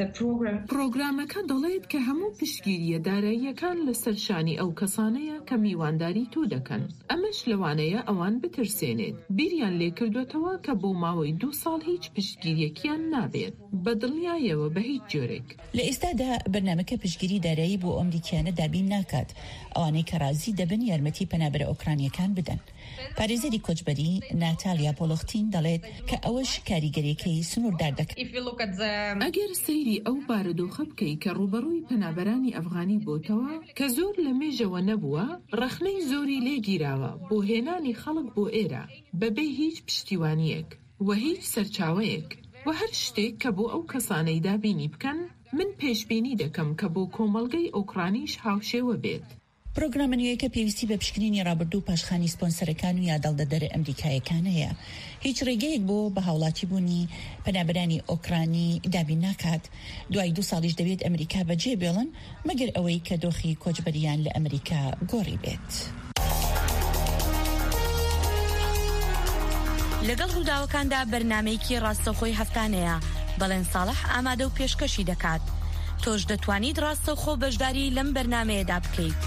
پرۆگرامەکە دەڵێت کە هەموو پشتگیریە داراییەکان لەسەر شانی ئەو کەسانەیە کە میوانداری تو دەکەن. ئەمەش لەوانەیە ئەوان بترسێنێت بیریان لێکردوێتەوە کە بۆ ماوەی دوو ساڵ هیچ پشتگیریەکیان نابێت بە دڵنیایەوە بە هیچ جۆرێک. لە ئێستادا بەرنامەکە پشتگیری دارایی بۆ ئەمریکیانە دابین ناکات. ئەوانەی کە رازی دەبن یارمەتی پەنابەرە ئۆکرانیەکان بدەن. پارێزەری کۆچبەری ناتالیا پۆلۆختین دەڵێت کە ئەوەش کاریگەریەکەی سنووردار دەکات. ئەگەر سەیری ئەو بارەدۆخە بکەی کە ڕوبەڕووی پەنابەرانی ئەفغانی بۆتەوە کە زۆر لە مێژەوە نەبووە، ڕەخنەی زۆری لێگیراوە بۆ هێنانی خەڵک بۆ ئێرە بەبێ هیچ پشتیوانیەک و هیچ سەرچاوەیەک و هەر شتێک کە بۆ ئەو کەسانەی دابینی بکەن من پێشبینی دەکەم کە بۆ کۆمەڵگەی ئۆکرانیش هاوشێوە بێت. پرۆگرامە نوێیەکە پێویستی بە پشکنینی ڕابردوو پاشخانی سپۆنسەرەکان و یادەڵدەدەرە ئەمریکایەکان هەیە. هیچ ڕێگەیەک بۆ بە هاوڵاتی بوونی پەنابەرانی ئۆکرانی دابین ناکات. دوای دوو ساڵیش دەبێت ئەمریکا بەجێ بێڵن مەگەر ئەوەی کە دۆخی کۆچبەریان لە ئەمریکا گۆڕی بێت. لەگەڵ ڕووداوەکاندا بەرنامەیەکی ڕاستەوخۆی هەفتانەیە بەڵێن ساڵح ئامادە و پێشکەشی دەکات. تۆش دەتوانیت ڕاستەوخۆ بەشداری لەم بەرنامەیەدا بکەیت.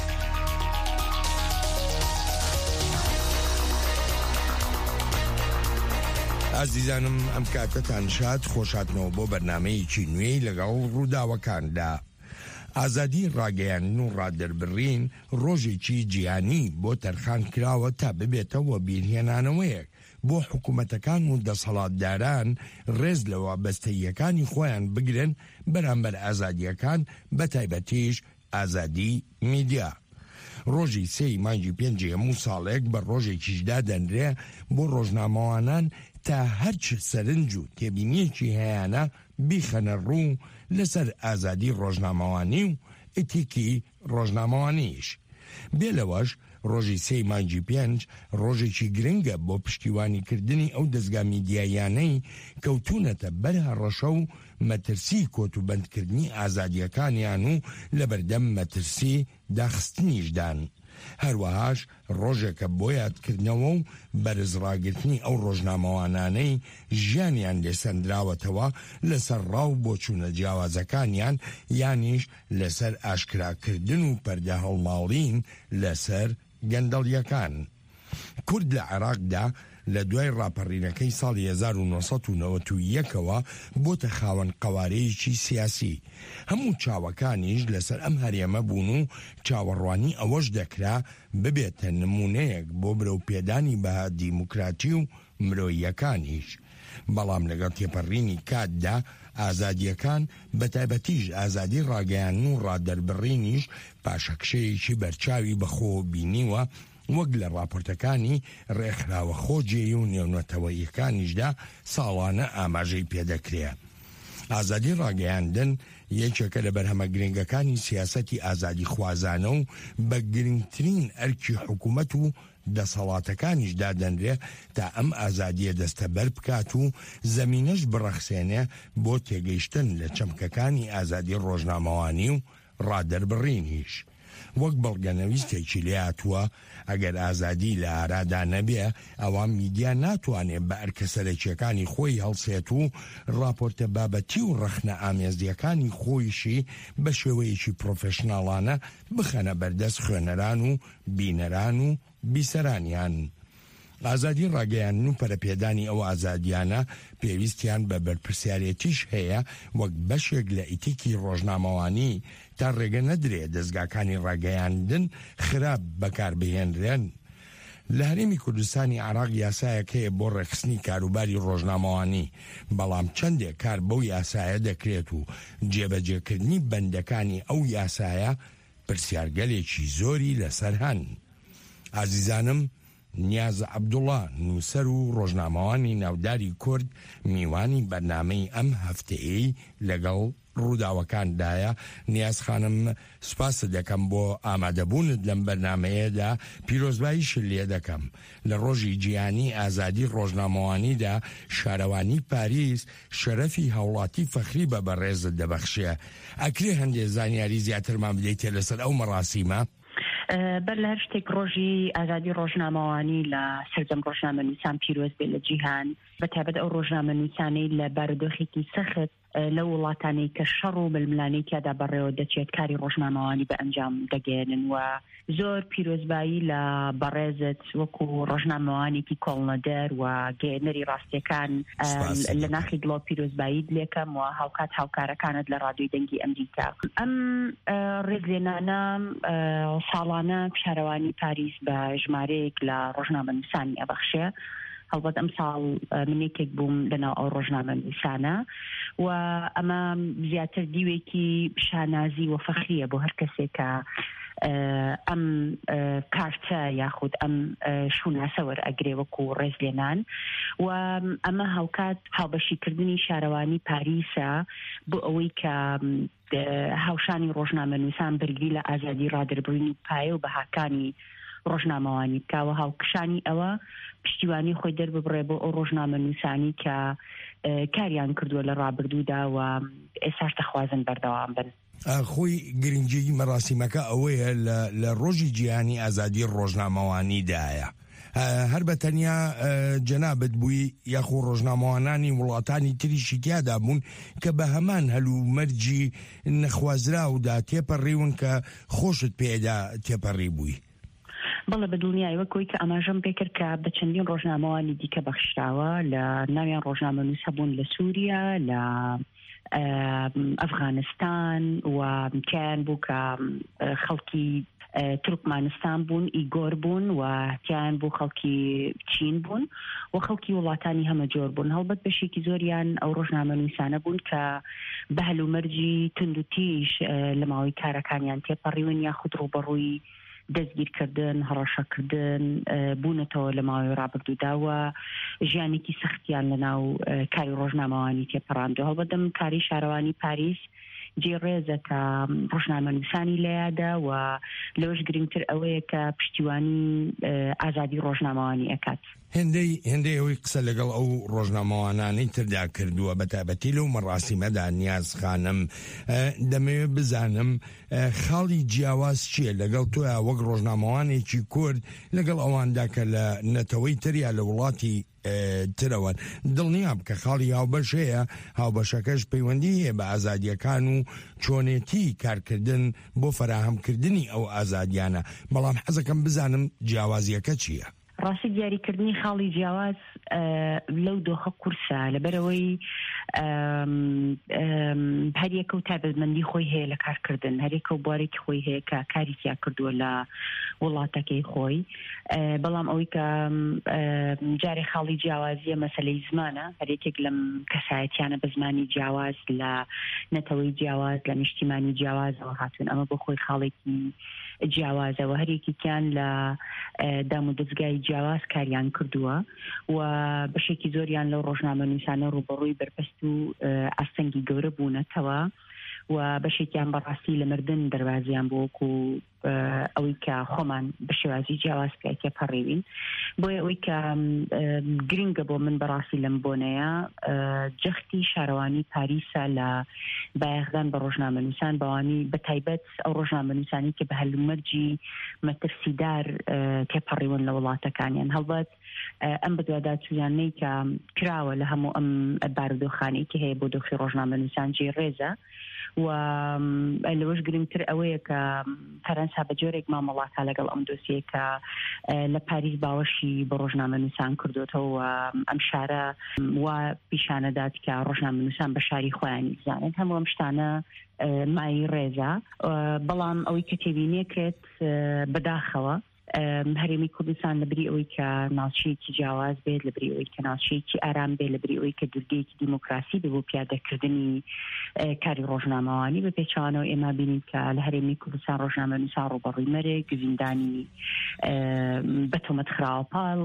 ئازیزانم ئەم کاتتان شاد خۆشاتنەوە بۆ بەرنامەیەکی نوێی لەگەڵ ڕووداوەکاندا. ئازادی ڕاگەیاندن و ڕادەربڕین ڕۆژێکی جیهانی بۆ تەرخان کراوە تا ببێتەوە بیرهێنانەوەیەک بۆ حکوومەتەکان و دەسەڵاتداران ڕێز لە وابەستەییەکانی خۆیان بگرن بەرامبەر ئازادیەکان بە تایبەتیش ئازادی میدیا. ڕۆژی سێی مانگی پێنجی هەموو ساڵێک بە ڕۆژێکیشدا دەنرێ بۆ ڕۆژنامەوانان تا هەرچ سەرنج و تێبینیەکی هەیەە بیخەنە ڕوو لەسەر ئازادی ڕۆژنامەوانی و ئەتیکی ڕۆژنامەوانیش. بێلەوەش ڕۆژی سێی مانگی پێنج ڕۆژێکی گرنگە بۆ پشتیوانیکردنی ئەو دەستگا میدیایانەی کەوتونەتە بەر هەڕەشە و مەترسی کۆتوبەندکردنی ئازادیەکانیان و لەبەردەم مەترسی داخستنیشدان. هەروەهاش ڕۆژێکە بۆ یادکردنەوە و بەرزڕاگرتنی ئەو ڕۆژنامەوانانەی ژیانیان لێسەندراوەتەوە لەسەر ڕاو بۆچوونە جیاوازەکانیان یانیش لەسەر ئاشکراکردن و پەردە هەڵماڵین لەسەر گەندەڵیەکان. کورد لە عێراقدا لە دوای ڕاپەڕینەکەی ساڵی هەزار و نۆسەد و نەوەت و یەکەوە بۆتە خاوەن قەوارەیەکی سیاسی. هەموو چاوەکانیش لەسەر ئەم هەرێمە بوون و چاوەڕوانی ئەوەش دەکرا ببێتە نمونەیەک بۆ برەوپێدانی بەها دیموکراتی و مرۆییەکانیش. بەڵام لەگەڵ تێپەڕینی کاتدا ئازادیەکان بەتایبەتیش ئازادی ڕاگەیاندن و ڕادەربڕینیش پاشەکشەیەکی بەرچاوی بەخۆ بینیوە، وەک لە راپۆرتەکانی ڕێکخراوە خۆجێی و نێونەتەوەییەکانیشدا ساڵانە ئاماژەی پێدەکرێ. ئازادی ڕاگەیاندن یەکێکە لە بەرهەمە گرنگەکانی سیاسەتی ئازادی خوازانە و بە گرنگترین ئەرکی حکوومەت و دەسەڵاتەکانیش دادەنرێ تا ئەم ئازادیە دەستەبەر بکات و زەمینەش بڕەخسێنێ بۆ تێگەیشتن لە چەمکەکانی ئازادی ڕۆژنامەوانی و ڕادەربڕینیش. وەک بەڵگەنەویستێکی لێهاتووە، ئەگەر ئازادی لە ئارادا نەبێ ئەوان میدیا ناتوانێت بە ئەرکەسەرەکیەکانی خۆی هەڵسێت و راپۆرتە بابەتی و ڕەخنە ئامێزیەکانی خۆیشی بە شێوەیەکی پرۆفێشناڵانە بخەنە بەردەست خوێنەران و بینەران و بیسەرانیان. ئازادی ڕاگەیاندن و پەرەپێدانی ئەو ئازادیانە پێویستیان بە بەرپرسیارەتیش هەیە وەک بەشێک لە ئیتیکی ڕۆژنامەوانی تا ڕێگە نەدرێ دەستگاکانی ڕاگەیاندن خراپ بەکاربهێنرێن. لە هەرێمی کوردستانی عێراق یاسایەک هەیە بۆ ڕێکخستنی کاروباری ڕۆژنامەوانی، بەڵام چەندێک کار بەو یاسایە دەکرێت و جێبەجێکردنی بەندەکانی ئەو یاسایە پرسیارگەلێکی زۆری لەسەر هەن. ئازیزانم، نیاز عەبدوڵڵا نووسەر و ڕۆژنامەوانی ناوداری کورد میوانی بەرنامەی ئەم هەفتەیەی لەگەڵ ڕووداوەکاندایە. نیاز خانم، سوپاست دەکەم بۆ ئامادەبوونت لەم بەرنامەیەدا. پیرۆزباییش لێ دەکەم. لە ڕۆژی جیهانی ئازادی ڕۆژنامەوانیدا شارەوانی پاریس شەرەفی هاوڵاتی فەخری بە بەڕێزت دەبەخشێ. ئەکرێ هەندێک زانیاری زیاترمان بدەیتێ لەسەر ئەو مەراسیمە؟ بەر لە هەر شتێک ڕۆژی ئازادی ڕۆژنامەوانی لە سەردەم ڕۆژنامەنووسان پیرۆز بێت لە جیهان، بەتایبەت ئەو ڕۆژنامەنووسانەی لە بارودۆخێکی سەخت لە وڵاتانەی کە شەڕ و ململانەی تیادا بەڕێوە دەچێت کاری ڕۆژنامەوانی بە ئەنجام دەگەێنن و زۆر پیرۆزبایی لە بەڕێزت وەکو ڕۆژنامەوانێکی کۆڵنەدەر و گەێنەری ڕاستیەکان لە ناخی دڵۆ پیرۆزبایی لێکەم و هاوکات هاوکارەکانت لە ڕادیۆی دەنگی ئەمریکا. ئەم ڕێگلێنانە ساڵانە شارەوانی پاریس بە ژمارەیەک لە ڕۆژنامەنووسانی ئەبەخشێ. هەڵبەت ئەم ساڵ منێکێک بووم لەناو ئەو ڕۆژنامەنووسانە و ئەمە زیاتر دیوێکی شانازی و فەخریە بۆ هەر کەسێک کە ئەم کارتە یاخود ئەم شوناسە وەرئەگرێ وەکو ڕێزلێنان و ئەمە هاوکات هاوبەشیکردنی شارەوانی پاریسە بۆ ئەوەی کە هاوشانی ڕۆژنامەنووسان بەرگری لە ئازادی ڕادەربڕینی پایە و بەهاکانی ڕۆژنامەوانی بکاوە هاوکشانی ئەوە پشتیوانی خۆی دەرببڕێ بۆ ئەو ڕۆژنامەنووسانی کە کاریان کردووە لە ڕابردوودا و ئێستاش دەخوازن بەردەوام بن. خۆی گرنگجێی مەراسیمەکە ئەوەیە لە ڕۆژی جیهانی ئازادی ڕۆژنامەوانیدایە. هەر بە تەنیا جەنابەت بووی یاخۆ ڕۆژنامەوانانی وڵاتانی تریشی تیادا بوون کە بە هەمان هەلوو مەرجی نەخوازراودا تێپەڕیون کە خۆشت پێدا تێپەڕی بووی. بەڵێ بە دڵنیایی وەکەوەی کە ئاماژەم پێکرد کە بە چەندین ڕۆژنامەوانی دیکە بەخشراوە لە ناویان ڕۆژنامەنووس هەبوون لە سووریا، لە ئەفغانستان و تیان بوو کە خەڵکی تورکمانستان بوون، ئیگۆر بوون و تیان بوو خەڵکی چین بوون و خەڵکی وڵاتانی هەمە جۆر بوون. هەڵبەت بەشێکی زۆریان ئەو ڕۆژنامەنووسانە بوون کە بە هەلومەرجی تونند و تیژ لە ماوەی کارەکانیان تێپەڕیون یاخود ڕوبەڕووی دەستگیرکردن هەڕەشەکردن بوونەتەوە لە ماوەی ڕابردووداوە ژیانێکی سەختیان لەناو کاری ڕۆژنامەوانی تێپەڕاندووە هەڵبەدەم کاری شارەوانی پاریس جێ ڕێزە کە ڕۆژنامەنووسانی لەیادا و لەوەش گرنگتر ئەوەیە کە پشتیوانی ئازادی ڕۆژنامەوانی ئەکات. هێندەی هێندەی ئەوەی قسە لەگەڵ ئەو ڕۆژنامەوانانەی تردا کردووە بە تایبەتی لەو مەڕاستیمەدا نیاز خانم دەمەوێت بزانم خاڵی جیاواز چییە لەگەڵ تۆیە وەک ڕۆژنامەوانێکی کورد لەگەڵ ئەواندا کە لە نەتەوەی تریا لە وڵاتی ترەوەن دڵنیا بکە خاڵی هاوبەش هەیە هاوبەشەکەش پەیوەندی هەیە بە ئازادیەکان و چۆنێتی کارکردن بۆ فراهەمکردنی ئەو ئازادیانە بەڵام حەزەکەم بزانم جیاوازیەکە چییە؟ ڕاستی دیاریکردنی خاڵی جیاواز لەو دۆخە کورسە لەبەرەوەی هەریەکە و تایبەتمەندی خۆی هەیە لە کارکردن هەریەکە و بوارێکی خۆی هەیە کە کاری تیا کردووە لە وڵاتەکەی خۆی بەڵام ئەوەی کە جارێ خاڵی جیاوازیە مەسەلەی زمانە هەرێکێک لەم کەسایەتیانە بە زمانی جیاواز لە نەتەوەی جیاواز لە نیشتیمانی جیاوازەوە هاتوون ئەمە بۆ خۆی خاڵێکی جیاوازەوە هەرێکیان لە دام و دەستگای جیاواز کاریان کردووە و بەشێکی زۆریان لەو ڕۆژنامەنووسانە ڕوبەڕووی بەرپەست و ئاستەنگی گەورە بوونەتەوە و بەشێکیان بەڕاستی لە مردن دەروازیان بۆ وەکو ئەوەی کە خۆمان بە شێوازی جیاواز بکەیتە پەڕێوین بۆیە ئەوەی کە گرنگە بۆ من بەڕاستی لەم بۆنەیە جەختی شارەوانی پاریسە لە بایەخدان بە ڕۆژنامەنووسان بەوانی بە تایبەت ئەو ڕۆژنامەنووسانی کە بە هەلومەرجی مەترسیدار تێپەڕیون لە وڵاتەکانیان هەڵبەت ئەم بەدواداچوویانەی کە کراوە لە هەموو ئەم بارودۆخانەی کە هەیە بۆ دۆخی ڕۆژنامەنووسان جێ ڕێزە و لەوەش گرنگتر ئەوەیە کە فەرەنسا بە جۆرێک مامەڵاتە لەگەڵ ئەم دۆسیە کە لە پاریس باوەشی بە ڕۆژنامەنووسان کردوتەوە ئەم شارە وا پیشانەدات کە ڕۆژنامەنووسان بە شاری خۆیانی بزانن هەموو ئەم شتانە مای ڕێزە بەڵام ئەوەی کە تێبینێکێت بەداخەوە هەرێمی کوردستان لەبری ئەوەی کە ناوچەیەکی جیاواز بێت لەبری ئەوەی کە ناوچەیەکی ئارام بێت لەبری ئەوەی کە دوورگەیەکی دیموکراسی بێت بۆ پیادەکردنی کاری ڕۆژنامەوانی بە پێچوانەوە ئێمە بینین کە لە هەرێمی کوردستان ڕۆژنامەنووسان ڕوبەڕووی مەرێک گزیندانی بە تۆمەت خراوەپاڵ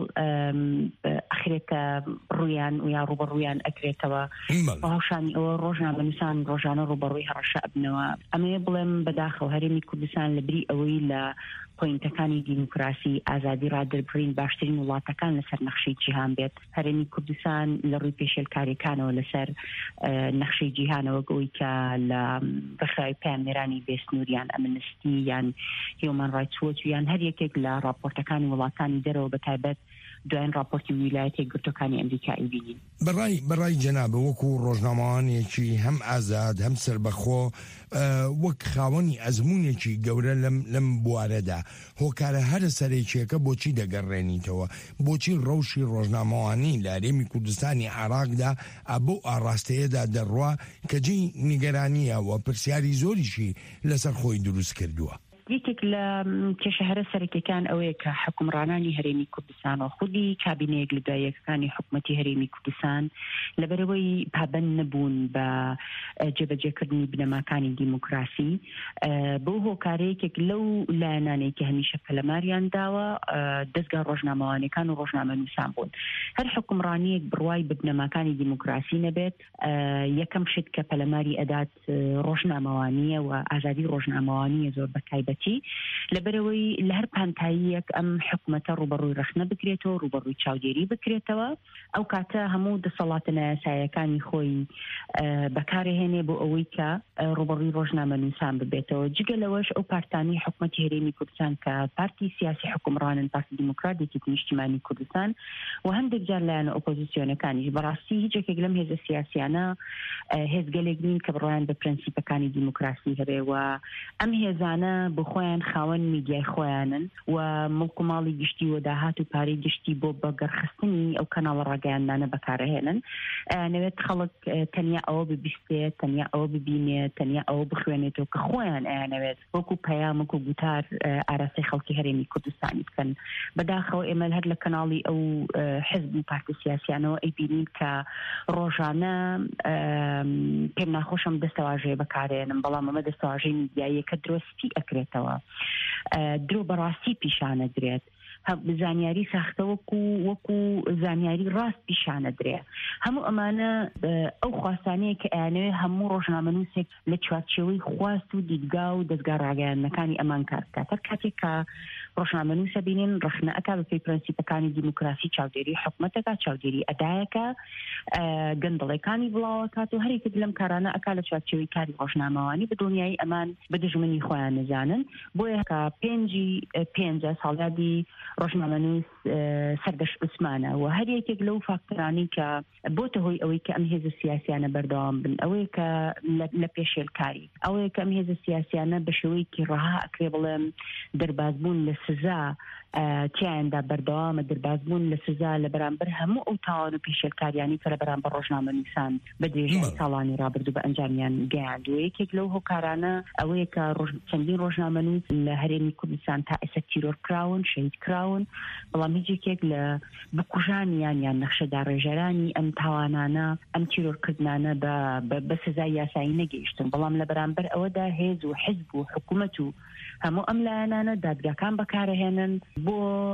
ئەخرێتە ڕوویان و یا ڕوبەڕوویان ئەکرێتەوە هاوشانی ئەوە ڕۆژنامەنووسان ڕۆژانە ڕوبەڕووی هەڕەشە ئەبنەوە ئەمێ بڵێم بەداخەوە هەرێمی کوردستان لەبری ئەوەی لە پۆینتەکانی دیموکراسی ئازادی ڕادربڕین باشترین وڵاتەکان لەسەر نەخشەی جیهان بێت هەرێمی کوردستان لە ڕووی پێشێلکاریەکانەوە لەسەر نەخشەی جیهانەوە گەوەی کە لە بەخراوی پامێرانی بێسنووریان ئەمنستی یان هیومن ڕایتس وۆچ یان هەر یەکێک لە راپۆرتەکانی وڵاتانی دەرەوە بە تایبەت دوایین راپۆرتی ویلایەتە یەکگرتووەکانی ئەمریکایی بینین بەڕای بەڕای جەنابە وەکو ڕۆژنامەوانێکی هەم ئازاد هەم سربەخۆ وەک خاوەنی ئەزمونێکی گەورە لەم لەم بوارەدا هۆکارە هەرە سەرێکیەکە بۆچی دەگەڕێنیتەوە بۆچی ڕەوشی ڕۆژنامەوانی لە هەرێمی کوردستانی عێراقدا ئەبۆ ئاڕاستەیەدا دەڕوا کە جێی نیگەرانیە و پرسیاری زۆریشی لەسەر خۆی دروست کردووە یەکێک لە کێشەهەرە سەرەکیەکان ئەوەیە کە حکومڕانانی هەرێمی کوردستان و خودی کابینەیەک لە دواییەکانی حکوومەتی هەرێمی کوردستان لەبەرەوەی پابەند نەبوون بە جێبەجێکردنی بنەماکانی دیموکراسی بۆ هۆکارەیەکێک لەو لایەنانەی کە هەمیشە پەلەماریان داوە دەستگا ڕۆژنامەوانیەکان و ڕۆژنامەنووسان بوون هەر حکومڕانیەک بڕوای بنەماکانی دیموکراسی نەبێت یەکەم شت کە پەلەماری ئەدات ڕۆژنامەوانیە و ئازادی ڕۆژنامەوانیە زۆر بەتایبەت لەبەرەوەی لە هەر پانتاییەک ئەم حکوومەتە ڕوبەڕووی ڕخنە بکرێتەوە ڕوبەڕووی چاودێری بکرێتەوە ئەو کاتە هەموو دەسەڵاتە نایاساییەکانی خۆی بەکارهێنێ بۆ ئەوەی کە ڕوبەڕووی ڕۆژنامەنووسان ببێتەوە جگە لەوەش ئەو پارتانی حکوومەتی هەرێمی کوردستان کە پارتی سیاسی حکومڕانن پارتی دیموکراتێکی نیشتیمانی کوردستان و هەندێک جار لایەنە ئۆپۆزیسیۆنەکانیش بەڕاستی هیچێکێک لەم هێزە سیاسیانە هێزگەلێک نین کە بڕوایان بە پرەنسیپەکانی دیموکراسی هەبێ و ئەم هێزانە خۆیان خاوەن میدیای خۆیانن و مڵک و ماڵی گشتی و داهات و پارەی گشتی بۆ بەگەڕخستنی ئەو کەناڵە ڕاگەیاندانە بەکارهێنن نەوێت خەڵک تەنیا ئەوە ببیستێت تەنیا ئەوە ببینێت تەنیا ئەوە بخوێنێتەوە کە خۆیان ئەیانەوێت وەکو پەیامک و گوتار ئاراستەی خەڵکی هەرێمی کوردستانی بکەن بەداخەوە ئێمە هەر لە کەناڵی ئەو حزب و پارتی سیاسیانەوە ئەیبینین کە ڕۆژانە پێم ناخۆشم دەستەواژەیە بەکارهێنم بەڵام ئەمە دەستەواژەی میدیاییە کە درۆستی ئەکرێت دێتەوە درۆ بەڕاستی پیشانە درێت زانیاری ساختەوەکو وەکو زانیاری ڕاست پیشانە درێ هەموو ئەمانە ئەو خواستانەیە کە ئەیانەوێ هەموو ڕۆژنامەنووسێک لە چوارچێوەی خواست و دیدگا و دەستگا ڕاگەیاندنەکانی ئەمان کار بکات هەر کاتێک کە ڕۆژنامەنووسە بینێن ڕخنە ئەکا بەپێی پرەنسیپەکانی دیموکراسی چاودێری حکومەتەکە چاودێری ئەدایەکە گەندەڵەکانی بڵاوەکات و هەرێکت لەم کارانە ئەکا لە چوارچێوەی کاری ڕۆژنامەوانی بە دڵنیایی ئەمان بە دژمنی خۆیان نەزانن بۆیە کە پێنجی پێنجە ساڵیادی ڕۆژنامەنووس سەردەش عوسمانە و هەر یەکێک لەو فاکتۆرانی کە بۆتە هۆی ئەوەی کە ئەم هێزە سیاسیانە بەردەوام بن ئەوەیە کە لە پێشێلکاری ئەوەیە کە ئەم هێزە سیاسیانە بە شێوەیەکی ڕەها ئەکرێ بڵێم دەربازبوون لە سزا تیاندا بەردەوامە دەربازبوون لە سزا لە بەرامبەر هەموو ئەو تاوان و پێشێلکاریانی کە لە بەرامبەر ڕۆژنامەنووسان بە درێژایی ساڵانی ڕابردوو بە ئەنجامیان گەیاندووە یەکێک لەو هۆکارانە ئەوەیە کە چەندین ڕۆژنامەنووس لە هەرێمی کوردستان تا ئێستا تیرۆر کراون شەهید کراون بەڵام هیچێکێک لە بکوژانیان یان نەخشەدا ڕێژەرانی ئەم تاوانانە ئەم تیرۆرکردانە بە سزای یاسایی نەگەیشتن بەڵام لە بەرامبەر ئەوەدا هێز و حیزب و حکوومەت و هەموو ئەم لایەنانە دادگاکان بەکارەهێنن بۆ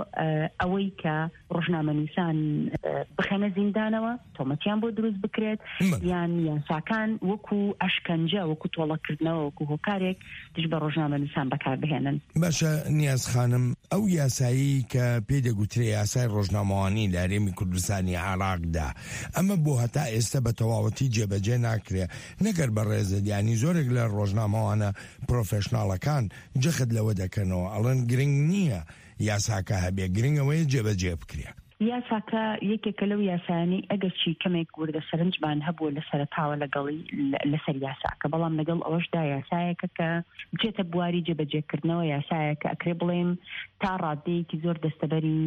ئەوەی کە ڕۆژنامەنووسان بخەنە زیندانەوە تۆمەتیان بۆ دروست بکرێت یان یاساکان وەکو ئەشکەنجە وەکو تۆڵەکردنەوە وەکو هۆکارێک دژ بە ڕۆژنامەنووسان بەکاربهێنن. باشە نیاز خانم ئەو یاسایی کە پێی دەگوترێ یاسای ڕۆژنامەوانی لە هەرێمی کوردستانی عێراقدا ئەمە بۆ هەتا ئێستا بە تەواوەتی جێبەجێ ناکرێ نەگەر بە ڕێزەدیانی زۆرێک لە ڕۆژنامەوانە پرۆفێشناڵەکان جەخت لەوە دەکەنەوە ئەڵەن گرنگ نییە یاساکە هەبێ گرنگەوەیە جێبەجێ بکرێ. یاساکە یەکێکە لەو یاسانی ئەگەر چی کەمێک وردە سەرنجمان هەبووە لە سەرتاوە لەگەڵی لەسەر یاساکە بەڵام لەگەڵ ئەوەشدا یاسایەکە کە بچێتە بواری جێبەجێکردنەوە یاسایەکە ئەکرێ بڵێم تا ڕادەیەکی زۆر دەستەبەری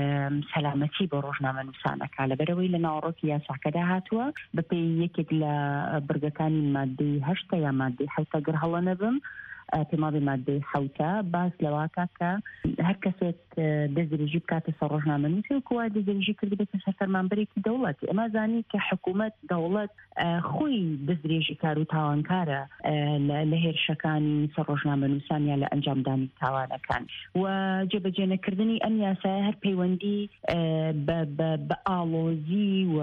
سەلامەتی بۆ ڕۆژنامەنووسانەکە لەبەرەوەی لە ناوەڕۆکی یاساکەدا هاتووە بەپێی یەکێک لە بڕگەکانی مادەی هەشتە یا مادەی حەوتە گەر هەڵە نەبم پێماڵی مادەی حەوتە باس لەواکە کە هەر کەسێک دەستدرێژی بکاتە سەر ڕۆژنامەنووسی و کووا دەستدرێژی کرد بێتە سەر فەرمانبەرێکی دەوڵەت ئەمە زانی کە حکوومەت دەوڵەت خۆی دەستدرێژی کار و تاوانکارە لە هێرشەکانی سەر ڕۆژنامەنووسان یا لە ئەنجامدانی تاوانەکان و جێبەجێنەکردنی ئەم یاسایە هەر پەیوەندی بە ئاڵۆزی و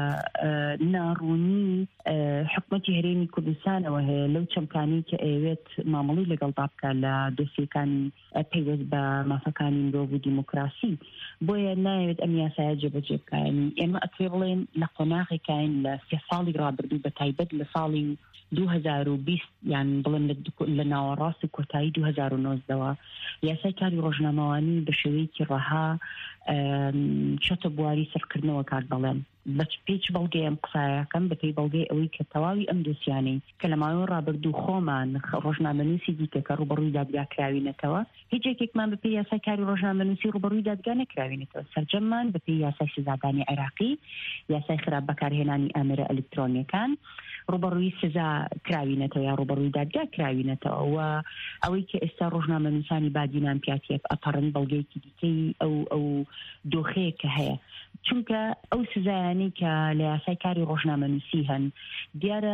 ناڕوونی حکومەتی هەرێمی کوردستانەوە هەیە لەو چەمکانی کە ئەوێت مامەڵی لەگەڵ دابکە لە دۆسیەکانی پەیوەست بە مافەکانی مرۆڤ و دیموکراسی بۆیە نایەوێت ئەم یاسایە جێبەجێ بکەین ئێمە ئەکرێ بڵێن لە قۆناغێکین لە سێ ساڵی ڕابردوو بە تایبەت لە ساڵی دوو هەزار و بیست یان بڵێن لە ناوەڕاست و کۆتایی دوو هەزار و نۆزدەوە یاسای کاری ڕۆژنامەوانی بە شێوەیەکی ڕەها چۆتە بواری سەرکردنەوە کار بەڵێن بە پێچ بەڵگەی ئەم قسایەکەم بەپێی بەڵگەی ئەوەی کە تەواوی ئەم دۆسیانەی کە لە ماوەی ڕابردوو خۆمان ڕۆژنامەنووسی دیکە کە ڕوبەڕووی دادگا کراوینەتەوە هیچ یەکێکمان بەپێی یاسای کاری ڕۆژنامەنووسی ڕوبەڕووی دادگا نەکراوینەتەوە سەرجەممان بەپێی یاسای سزادانی عێراقی یاسای خراپ بەکارهێنانی ئامێرە ئەلکترۆنیەکان ڕوبەڕووی سزا کراوینەتەوە یا ڕوبەڕووی دادگا کراوینەتەوە و ئەوەی کە ئێستا ڕۆژنامەنووسانی بادینان پیاتێک ئەپەڕن بەڵگەیەکی دیکەی ئەو ئەو دۆخەیە کە هەیە چونکە ئەو سزایانی کە لە یاسای کاری ڕۆژنامەنووسی هەن دیارە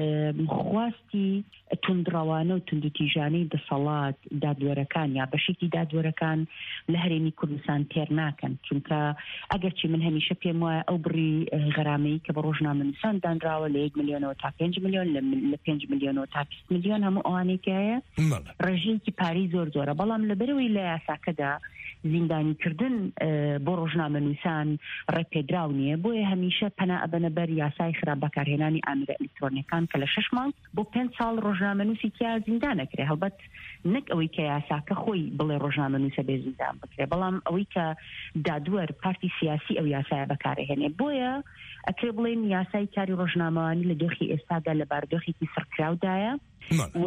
خواستی توندڕەوانە و توندوتیژانەی دەسەڵات دادوەرەکان یا بەشێکی دادوەرەکان لە هەرێمی کوردستان تێر ناکەن چونکە ئەگەرچی من هەمیشە پێم وایە ئەو بڕی غەرامەی کە بە ڕۆژنامەنووسان دانراوە لە یەک ملیۆنەوە تا پێنج ملیۆن لە پێنج ملیۆنەوە تا بیست ملیۆن هەموو ئەوانەی کە هەیە ڕێژەیەکی پارەی زۆر زۆرە بەڵام لەبەرەوەی لە یاساکەدا زیندانیکردن بۆ ڕۆژنامەنووسان ڕێپێدراو نییە بۆیە هەمیشە پەنا ئەبەنە بەر یاسای خراپ بەکارهێنانی ئامێرە ئەلکترۆنیەکان کە لە شەش مانگ بۆ پێنج ساڵ ڕۆژنامەنووسی تیا زیندانەکرێ هەڵبەت نەک ئەوەی کە یاساکە خۆی بڵێ ڕۆژنامەنووسە بێ زیندان بکرێ بەڵام ئەوەی کە دادوەر پارتی سیاسی ئەو یاسایە بەکارهێنێ بۆیە ئەکرێ بڵێن یاسای کاری ڕۆژنامەوانی لە دۆخی ئێستادا لە باردۆخێکی سەرکراودایە و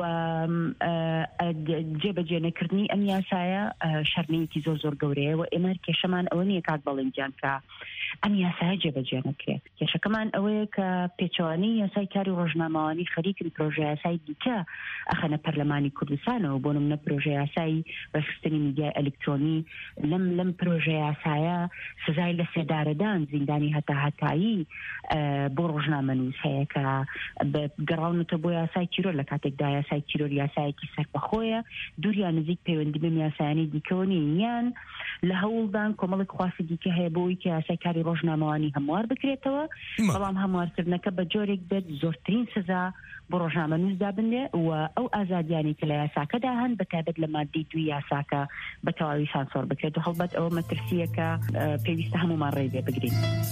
جێبەجێنەکردنی ئەم یاسایە شەرمەیەکی زۆر زۆر گەورەیە و ئێمە کێشەمان ئەوە نییە کات بەڵێن گیان کە ئەم یاسایە جێبەجێ نەکرێت. کێشەکەمان ئەوەیە کە پێچەوانەی یاسای کاری ڕۆژنامەوانی خەریکن پرۆژە یاسای دیکە ئەخەنە پەرلەمانی کوردستانەوە بۆ نمونە پرۆژە یاسای ڕێخستنی میدیای ئەلکترۆنی لەم لەم پرۆژە یاسایە سزای لە سێدارەدان زیندانی هەتا هەتایی بۆ ڕۆژنامەنووس هەیە کە گەڕاونەتە بۆ یاسای تیرۆر لە کاتێکدا یاسای تیرۆر یاسایەکی سەربەخۆیە دووریان نزیک پەیوەندی بە یاسایانی دیکەوە نیان لە هەوڵدان کۆمەڵێک خواستی دیکە هەیە بۆی کە یاسای کاری ڕۆژنامەوانی هەموار بکرێتەوە بەڵام هەموارکردنەکە بە جۆرێک بێت زۆرترین سزا بۆ ڕۆژنامەنووسدا بنێ و ئەو ئازادیانی کە لە یاساکەدا هەن بەتایبەت لە مادەی دوی یاساکە بە تەواوی سانسۆر بکرێت و هەڵبەت ئەوە مەترسیەکە پێویستە هەمومان ڕێ بێ بگرین.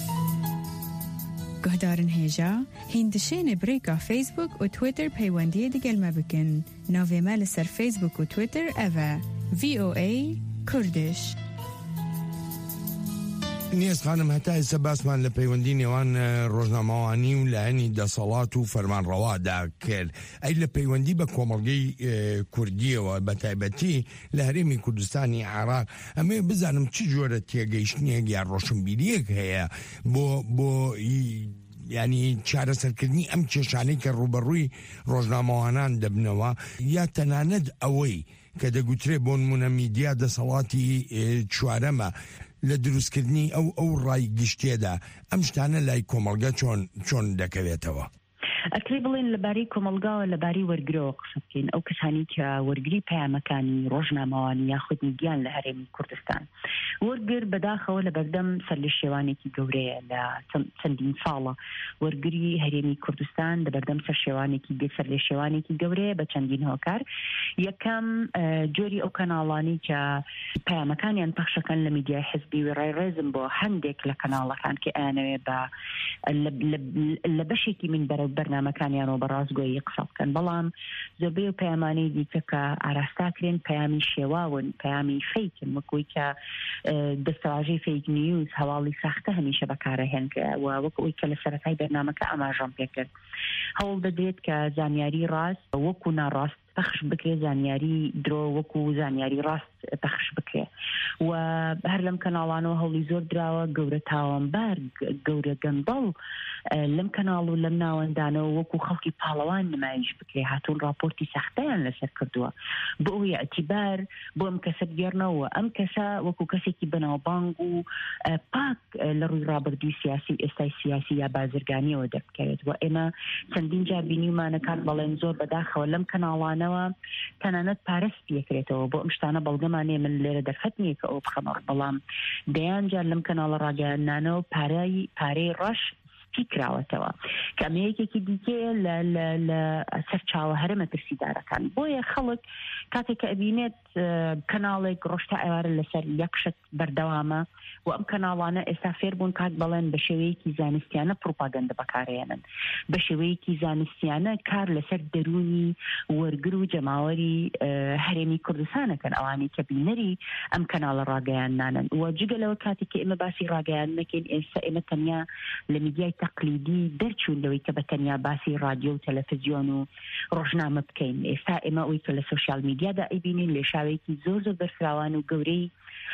گهدارن هێژا هیندشێنە برێکا فیسبوک و تویتر پەیوەندیە دەگەلمە بکەن ناوێمە لەسەر فیسبوک و تویتر ئەڤە ڤی ئۆ ئەی کوردش. نیاز خانم هەتا ئێستا باسمان لە پەیوەندی نێوان ڕۆژنامەوانی و لایەنی دەسەڵات و فەرمانڕەوادا کرد. ئەی لە پەیوەندی بە کۆمەڵگەی کوردیەوە بە تایبەتی لە هەرێمی کوردستانی عێراق ئەمێ بزانم چ جۆرە تێگەیشتنێک یان ڕۆشنبیریەک هەیە بۆ بۆ ینی چارەسەرکردنی ئەم کێشانەی کە ڕوبەڕووی ڕۆژنامەوانان دەبنەوە یا تەنانەت ئەوەی کە دەگوترێ بۆ نمونە میدیا دەسەڵاتی چوارەمە لە دروستکردنی ئەو ئەو ڕای گشتێدا ئەم شتانە لای کۆمەڵگە چۆن چۆن دەکەوێتەوە؟ ئەکری بڵێن لەبارەی کۆمەلگاوە لەبارەی وەرگرەوە قسە بکەین ئەو کەسانی کە وەرگری پەیامەکانی ڕۆژنامەوانی یاخود میدیان لە هەرێمی کوردستان وەرگر بەداخەوە لە بەردەم سەر لە شێوانێکی گەورەیە لە چەندین ساڵە وەرگری هەرێمی کوردستان لە بەردەم سەر شێوانێکی بێ سەر لە شێوانێکی گەورەیە بە چەندین هۆکار. یەکەم جۆری ئەو کەناڵانی کە پەیامەکانیان پەخشەکەن لە میدیای حزبی و ڕێڕێزم بۆ هەندێک لە کەناڵەکان کە ئەیانەوێ بە لە بەشێکی من بەرەو بەرنامەکانیانەوە بە ڕاستگۆیی قسە بکەن بەڵام زۆربەی و پەیامانەی دیکە کە ئاراستاکرێن پەیامی شێواون پەیامی فەیکن وەکوی کە دەستەواژەی فەیک نیوز هەواڵی ساختە هەمیشە بەکارەهێن و وەکوی کە لە سەرەتای بەرنامەکە ئاماژەم پێکرد هەوڵ دەدرێت کە زانیاری ڕاست وەکو ناڕاست پەخش بکرێ زانیاری درۆ وەکو زانیاری ڕاست پەخش بکرێ و هەر لەم کەناڵانەوە هەوڵی زۆر دراوە گەورە تاوانبار گەورە گەندەڵ لەم کەناڵ و لەم ناوەندانەوە وەکو خەڵکی پاڵەوان نمایش بکرێ هاتوون راپۆرتی سەختەیان لەسەر کردووە بۆ ئەوەی ئەتیبار بۆ ئەم کەسە بگێڕنەوە ئەم کەسە وەکو کەسێکی بەناوبانگ و پاک لە ڕووی ڕابردووی سیاسی ئێستای سیاسی یا بازرگانیەوە دەبکەوێت و ئێمە چەندین جار بینیمانەکان بەڵێن زۆر بەداخەوە لەم کەناڵانەوە تەنانەت پارەست پێکرێتەوە بۆ ئەم شتانە بەڵگەمانێ من لێرە دەرفەت نییە کە ئەو بخەمەڕ بەڵام دەیان جار لەم کەناڵە ڕاگەیاندانەوە پارەی پارەی ڕەش کراوەتەوە کەمەیەکێکی دیکەیە لە سەرچاوە هەرمە ترسیدارەکان بۆیە خەڵک کاتێک کە ئەبینێت کەناڵێک ڕۆشتا ئێوارە لەسەر یەکشت بەردەوامە و ئەم کەناڵانە ئێستا فێر بوون کات بەڵێن بە شێوەیەکی زانستیانە پروپاگەندە بەکارهێنن بە شێوەیەکی زانستیانە کار لەسەر دەرونی وەرگر و جەماوەری هەرێمی کوردستانەکەن ئەوانی کە بینەری ئەم کەناڵە ڕاگەیاندانن و جگەلەوە کاتێک کە ئێمە باسی ڕاگەیان نەکەین ئێستا ئێمە تەنیا لە میدیای تەقلیدی دەرچوون لەوەی کە بە تەنیا باسی رادیۆ و تەلەڤیزیۆن و ڕۆژنامە بکەین ئێستا ئێمە ئەوەی کە لە سۆشیال میدیادا ئەیبینین لێشاوێکی زۆر زۆر بەرفراوان و گەورەی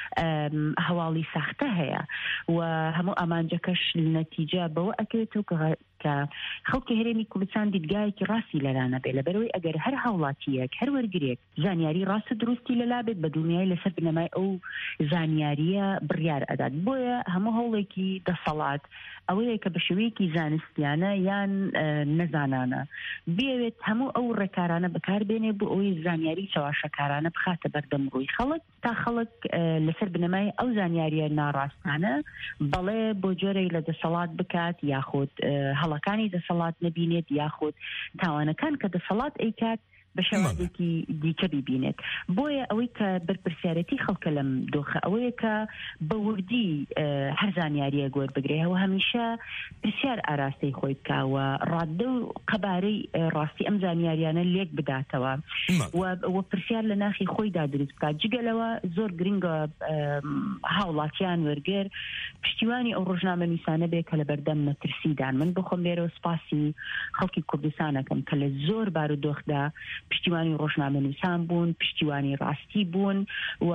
هەواڵی ساختە هەیە و هەموو ئامانجەکەش نەتیجە بەوە ئەکرێتەوە کە خەڵکی هەرێمی کوردستان دیدگایەکی ڕاستی لەلانە بێ لەبەرەوەی ئەگەر هەر هاوڵاتیەک هەر وەرگرێک زانیاری ڕاستە دروستی لەلا بێت بە دنیای لەسەر بنەمای ئەو زانیاریە بڕیار ئەدات بۆیە هەموو هەوڵێکی دەسەڵات ئەوەیە کە بە شێوەیەکی زانستیانە یان نەزانانە بێوێت هەموو ئەو ڕێکارانە بەکاربێنێ بۆ ئەوەی زانیاری چاواشەکارانە بخاتە بەردەم ڕووی خەڵک تا خەڵک لەسەر بنەمای ئەو زانیاریە ناڕاستانە بەڵێ بۆ جۆرەی لە دەسەڵات بکات یاخود هەڵەکانی دەسەڵات نەبینێت یاخود تاوانەکان کە دەسەڵات ئەیکات بە شێوازێکی دیکە بیبینێت بۆیە ئەوەی کە بەرپرسیارەتی خەڵکە لەم دۆخە ئەوەیە کە بە وردی هەر زانیاریە گۆر بگرێەوە هەمیشە پرسیار ئاراستەی خۆی بکاوە ڕاددە و قەبارەی ڕاستی ئەم زانیاریانە لێک بداتەوە و پرسیار لە ناخی خۆیدا دروست بکات جگەلەوە زۆر گرنگە هاوڵاتیان وەرگێر پشتیوانی ئەو ڕۆژنامە نووسانە بێ کە لە بەردەم مەترسیدان من بخۆم لێرەوە سپاسی خەڵکی کوردستانەکەم کە لە زۆر بارودۆخدا پشتیوانی ڕۆژنامەنووسان بوون، پشتیوانی ڕاستی بوون و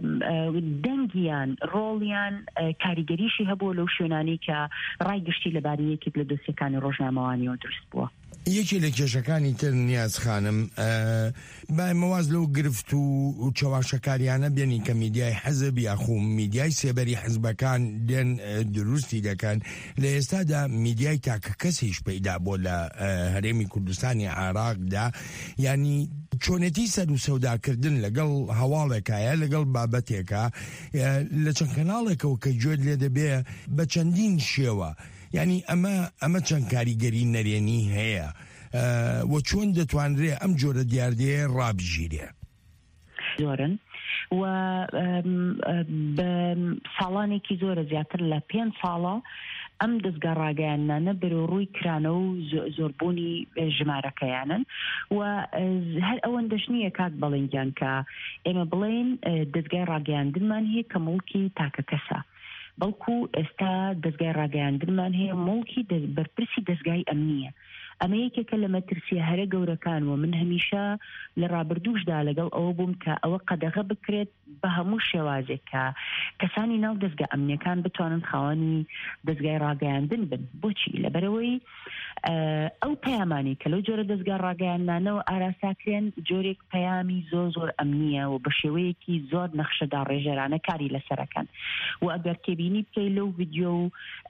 دەنگیان ڕۆڵیان کاریگەریشی هەبوو لەو شوێنانی کە ڕایگشتی لەبارەی یەکێک لە دۆسیەکانی ڕۆژنامەوانیەوە دروست بووە. یەکی لە کێشەکانی تر نیاز خانم با مەواز لەو گرفت و چاواشەکاریانە بێنی کە میدیای حەزب یاخوو میدیای سێبەری حەزبەکان دێن دروستی دەکەن. لە ئێستادا میدیای تاکە کەسیش پەیدا بۆ لە هەرێمی کوردستانی عێراقدا، ینی چۆنێتی سەر و سەوداکردن لەگەڵ هەواڵێکایە لەگەڵ بابەتێکە لە چەند کەناڵێکەوە کە گوێت لێ دەبێ بە چەندین شێوە، ینی ئەمە ئەمە چەند کاریگەری نەرێنی هەیە و چۆن دەتوانرێ ئەم جۆرە دیاردەیە ڕابژیرێ؟ زۆرن و بە ساڵانێکی زۆرە زیاتر لە پێنج ساڵە ئەم دەستگا ڕاگەیانانە بەرەوڕووی کرانە و زۆربوونی ژمارەکەیانن و هەر ئەوەندەش نییە کات بەڵێنگیان کە ئێمە بڵێن دەستگای ڕاگەیاندنمان هەیە کە موڵکی تاکە کەسە، بەڵکو ئێستا دەستگای ڕاگەیاندنمان هەیە موڵکی بەرپرسی دەستگای ئەمنیە. ئەمە یەکێکە لە مەترسیە هەرە گەورەکان و من هەمیشە لە ڕابردووشدا لەگەڵ ئەوە بووم کە ئەوە قەدەغە بکرێت بە هەموو شێوازێک کە کەسانی ناو دەستگا ئەمنیەکان بتوانن خاوەنی دەستگای ڕاگەیاندن بن. بۆچی؟ لەبەرەوەی ئەو پەیامانی کە لەو جۆرە دەستگا ڕاگەیاندانەوە ئاراساکرێن جۆرێک پەیامی زۆر زۆر ئەمنیە و بە شێوەیەکی زۆر نەخشەدا ڕێژەرانە کاری لەسەرەکەن و ئەگەر تێبینی بکەی لەو ڤیدیۆ و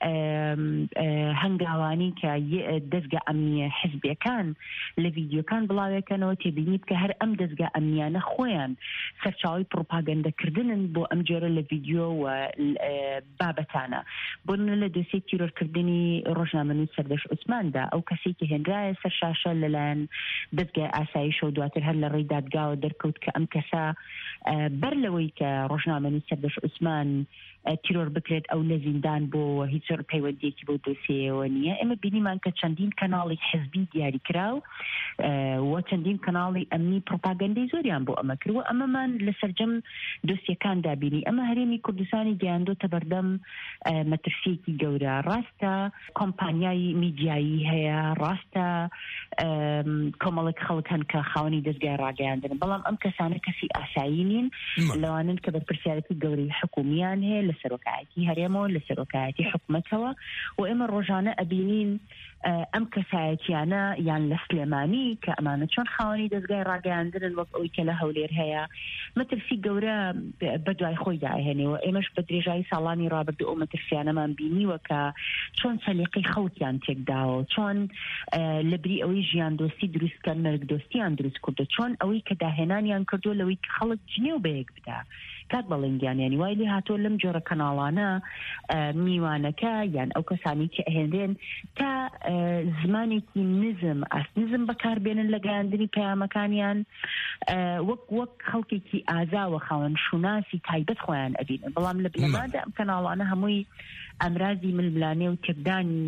هەنگاوانی کە دەستگا ئەمنی حزبیەکان لە ڤیدیۆکان بڵاوەکەنەوە تێبینی بکە هەر ئەم دەستگا ئەمنیانە خۆیان سەرچاوی پڕۆپاگەندەکردنن بۆ ئەم جۆرە لە ڤیدیۆ و بابەتانە. بۆن لە دۆسیە تیرۆرکردنی ڕۆژنامەنووس سەردەش عوسماندا ئەو کەسێکی هێنرایە سەر شاشە لەلایەن دەستگای ئاسایش و دواتر هەر لە ڕێی دادگاوە دەرکەوت کە ئەم کەسە بەر لەوەی کە ڕۆژنامەنووس سەردەش عوسمان تیرۆر بکرێت ئەو لە زیندان بۆ هیچ زۆر پەیوەندیەکی بۆ دۆسیەوە نییە. ئێمە بینیمان کە چەندین کەناڵی حزبی دیاری کراو و چەندین کەناڵی ئەمنی پڕۆپاگەندەی زۆریان بۆ ئەمە کردوە. ئەمەمان لە سەرجەم دۆسیەکاندا بینی. ئەمە هەرێمی کوردستانی گەیاندۆتە بەردەم مەترسیەکی گەورە. ڕاستە کۆمپانیای میدیایی هەیە، ڕاستە کۆمەڵێک خەڵک هەن کە خاوەنی دەستگای ڕاگەیاندن، بەڵام ئەم کەسانە کەسی ئاسایی نین، لەوانن کە بەرپرسیارەتی گەورەی حکومیان هەیە لە سەرۆکایەتی هەرێمەوە لە سەرۆکایەتی حکومەتەوە و ئێمە ڕۆژانە ئەبینین ئەم کەسایەتیانە یان لە سلێمانی کە ئەمانە چۆن خاوەنی دەستگای ڕاگەیاندنن وەک ئەوی کە لە هەولێر هەیە مەترسی گەورە بەدوای خۆیدا ئەهێنێەوە. ئێمەش بە درێژایی ساڵانی ڕابردوو ئەو مەترسیانەمان بینیوە کە چۆن سەلیقەی خەڵکیان تێکداوە، چۆن لە بری ئەوەی ژیان دۆستی دروستکەن مەرگ دۆستیان دروست کردو، چۆن ئەوەی کە داهێنانیان کردو لەوەی کە خەڵک جنێو بەیەک بدا. کات بەڵێنگیان یانی وای لێ هاتۆ لەم جۆرە کەناڵانە میوانەکە یان ئەو کەسانی کە ئەهێنرێن تا زمانێکی نزم ئاس نزم بەکاربێنن لە گەیاندنی پەیامەکانیان وەک وەک خەڵکێکی ئازاوە خاوەن شوناسی تایبەت خۆیان ئەبینن. بەڵام لە بنەمادا ئەم کەناڵانە هەمووی ئەمرازی ململانێ و تێکدانی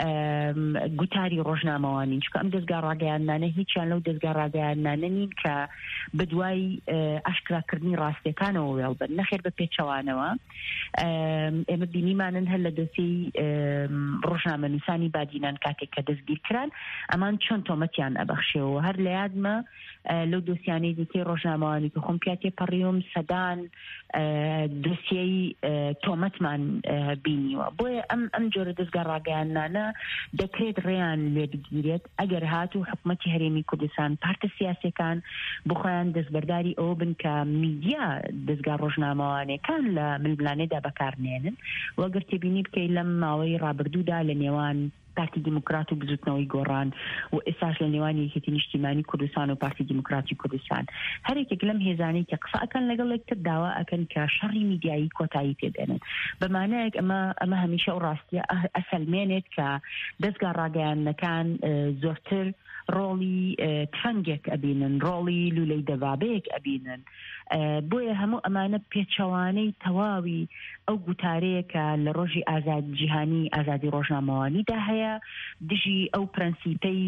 گوتاری ڕۆژنامەوانی، چکە ئەم دەستگا ڕاگەیاندانە هیچیان لەو دەستگا ڕاگەیاندانە نین کە بەدوای ئاشکراکردنی ڕاستیەکانەوە وێڵ بن، نەخێر بە پێچەوانەوە. ئێمە بینیمانن هەر لە دۆسی ڕۆژنامەنووسانی بادینان کاتێک کە دەستگیر کران ئەمان چۆن تۆمەتیان ئەبەخشێەوە. هەر لە یادمە لەو دۆسیانەی دیکەی ڕۆژنامەوانی کە خۆم پیاتێ پەڕیوم سەدان دۆسیەی تۆمەتمان بینیوە. بۆیە ئەم ئەم جۆرە دەستگا ڕاگەیاندانە دەکرێت ڕێیان لێ بگیرێت ئەگەر هاتوو حکومەتی هەرێمی کوردستان پارتە سیاسیەکان بخۆیان دەستبەرداری ئەوە بن کە میدیا دەستگا ڕۆژنامەوانەکان لە ململانێدا بەکارنێنن. وەگەر تێبینی بکەی لەم ماوەی ڕابردوودا لە نێوان پارتی دیموکرات و بزوتنەوەی گۆڕان و ئێستاش لە نێوانی یەکێتی نیشتیمانی کوردستان و پارتی دیموکراتی کوردستان هەرێکێک لەم هێزانەی کە قسە ئەکەن لەگەڵ یەکتر داوا ئەکەن کە شەڕی میدیایی کۆتایی پێدێنن. بەمانەیەک ئەمە ئەمە هەمیشە ئەو ڕاستیە ئەسەلمێنێت کە دەستگا ڕاگەیاندنەکان زۆرتر ڕۆڵی تفەنگێک ئەبینن، ڕۆڵی لولەی دەبابەیەک ئەبینن. بۆیە هەموو ئەمانە پێچەوانەی تەواوی ئەو گوتارەیەکە لە ڕۆژی ئازادی جیهانی ئازادی ڕۆژنامەوانیدا هەیە دژی ئەو پرەنسیپەی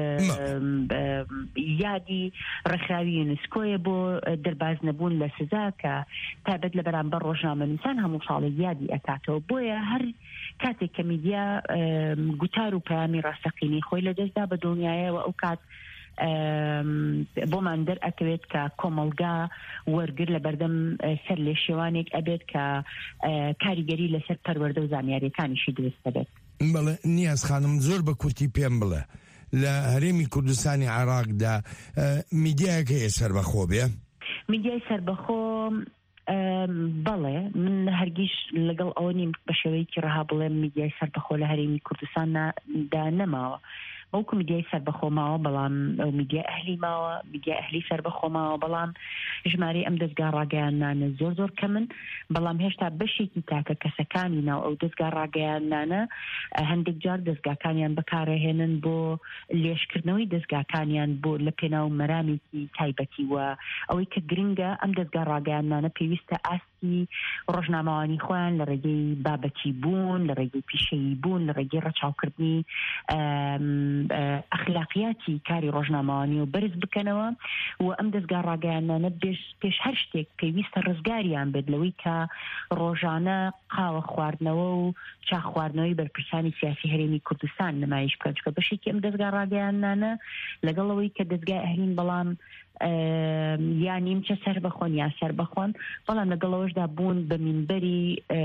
یادی ڕێکخراوی یونسکۆیە بۆ دەرباز نەبوون لە سزا کە تایبەت لە بەرامبەر ڕۆژنامەنووسان هەموو ساڵی یادی ئەکاتەوە. بۆیە هەر کاتێک کە میدیا گوتار و پەیامی ڕاستەقینی خۆی لە دەستدا بە دڵنیایەوە ئەو کات بۆمان دەرئەکەوێت کە کۆمەلگا وەرگر لە بەردەم سەر لێ شێوانێک ئەبێت کە کاریگەری لەسەر پەروەردە و زانیاریەکانیشی دروست دەبێت. بەڵێ نیاز خانم زۆر بە کورتی پێم بڵێ لە هەرێمی کوردستانی عێراقدا میدیایەکە هەیە سەربەخۆ بێ؟ میدیای سەربەخۆ بەڵێ من هەرگیز لەگەڵ ئەوە نیم بە شێوەیەکی ڕەها بڵێم میدیای سەربەخۆ لە هەرێمی کوردستاندا نەماوە. وەکو میدیای سەربەخۆ ماوە بەڵام ئەو میدیای ئەهلی ماوە، میدیای ئەهلی سەربەخۆ ماوە، بەڵام ژمارەی ئەم دەستگا ڕاگەیاندانە زۆر زۆر کەمن، بەڵام هێشتا بەشێکی تاکە کەسەکانی ناو ئەو دەستگا ڕاگەیاندانە هەندێک جار دەستگاکانیان بەکارەهێنن بۆ لێشکردنەوەی دەستگاکانیان بۆ لە پێناو مەرامێکی تایبەتی وە ئەوەی کە گرنگە ئەم دەستگا ڕاگەیاندانە پێویستە ئاستی ڕۆژنامەوانی خۆیان لە ڕێگەی بابەتی بوون، لە ڕێگەی پیشەیی بوون، لە ڕێگەی ڕەچاوکردنی ئەخلاقیاتی کاری ڕۆژنامەوانی و بەرز بکەنەوە و ئەم دەستگا ڕاگەیاندانە پێش هەر شتێک پێویستە ڕزگاریان بێت لەوەی کە ڕۆژانە قاوە خواردنەوە و چا خواردنەوەی بەرپرسانی سیاسی هەرێمی کوردستان نمایش بکەن، چونکە بەشێکی ئەم دەستگا ڕاگەیاندانە لەگەڵەوەی کە دەستگای ئەهلین بەڵام یا نیمچە سەر بەخۆن یا سەر بەخۆن، بەڵام لەگەڵەوەشدا بوون بە مینبەری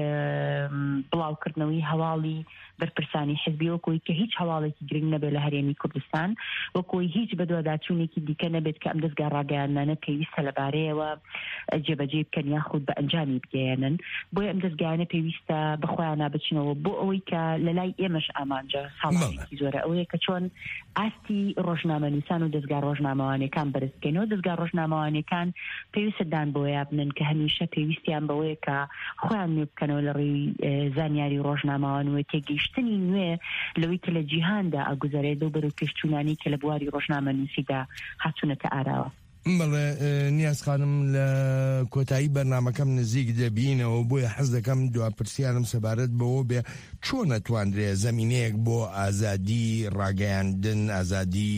بڵاوکردنەوەی هەواڵی بەرپرسانی حزبی وەکوی کە هیچ هەواڵێکی گرنگ نەبێت لە هەرێمی کوردستان، وەکوی هیچ بەدواداچوونێکی دیکە نەبێت کە ئەم دەستگا ڕاگەیاندانە پێویستە لەبارەیەوە جێبەجێ بکەن یاخود بە ئەنجامی بگەێنن. بۆیە ئەم دەستگایانە پێویستە بەخۆیان نابچنەوە بۆ ئەوەی کە لە لای ئێمەش ئامانجە ساڵێکی زۆرە ئەوەیە کە چۆن ئاستی ڕۆژنامەنووسان و دەستگا ڕۆژنامەوانیەکان بەرزبکەنەوە. دەستگا ڕۆژنامەوانیەکان پێویستە دان بۆیە بنن کە هەمیشە پێویستیان بەوەیە کە خۆیان نوێ بکەنەوە لە ڕێی زانیاری ڕۆژنامەوان و تێگەیشتنی نوێ لەوەی کە لە جیهاندا ئەگوزارێت و بەرەو پێشچوونانی کە لە بواری ڕۆژنامەنووسیدا هاتوونەتە ئاراوە. بەڵێ نیاز خانم لە کۆتایی بەرنامەکەم نزیک دەبینەوە بۆیە حەز دەکەم دواپرسیارم سەبارەت بەوە بێ چۆن نەتوانرێ زەمینەیەک بۆ ئازادی ڕاگەیاندن، ئازادی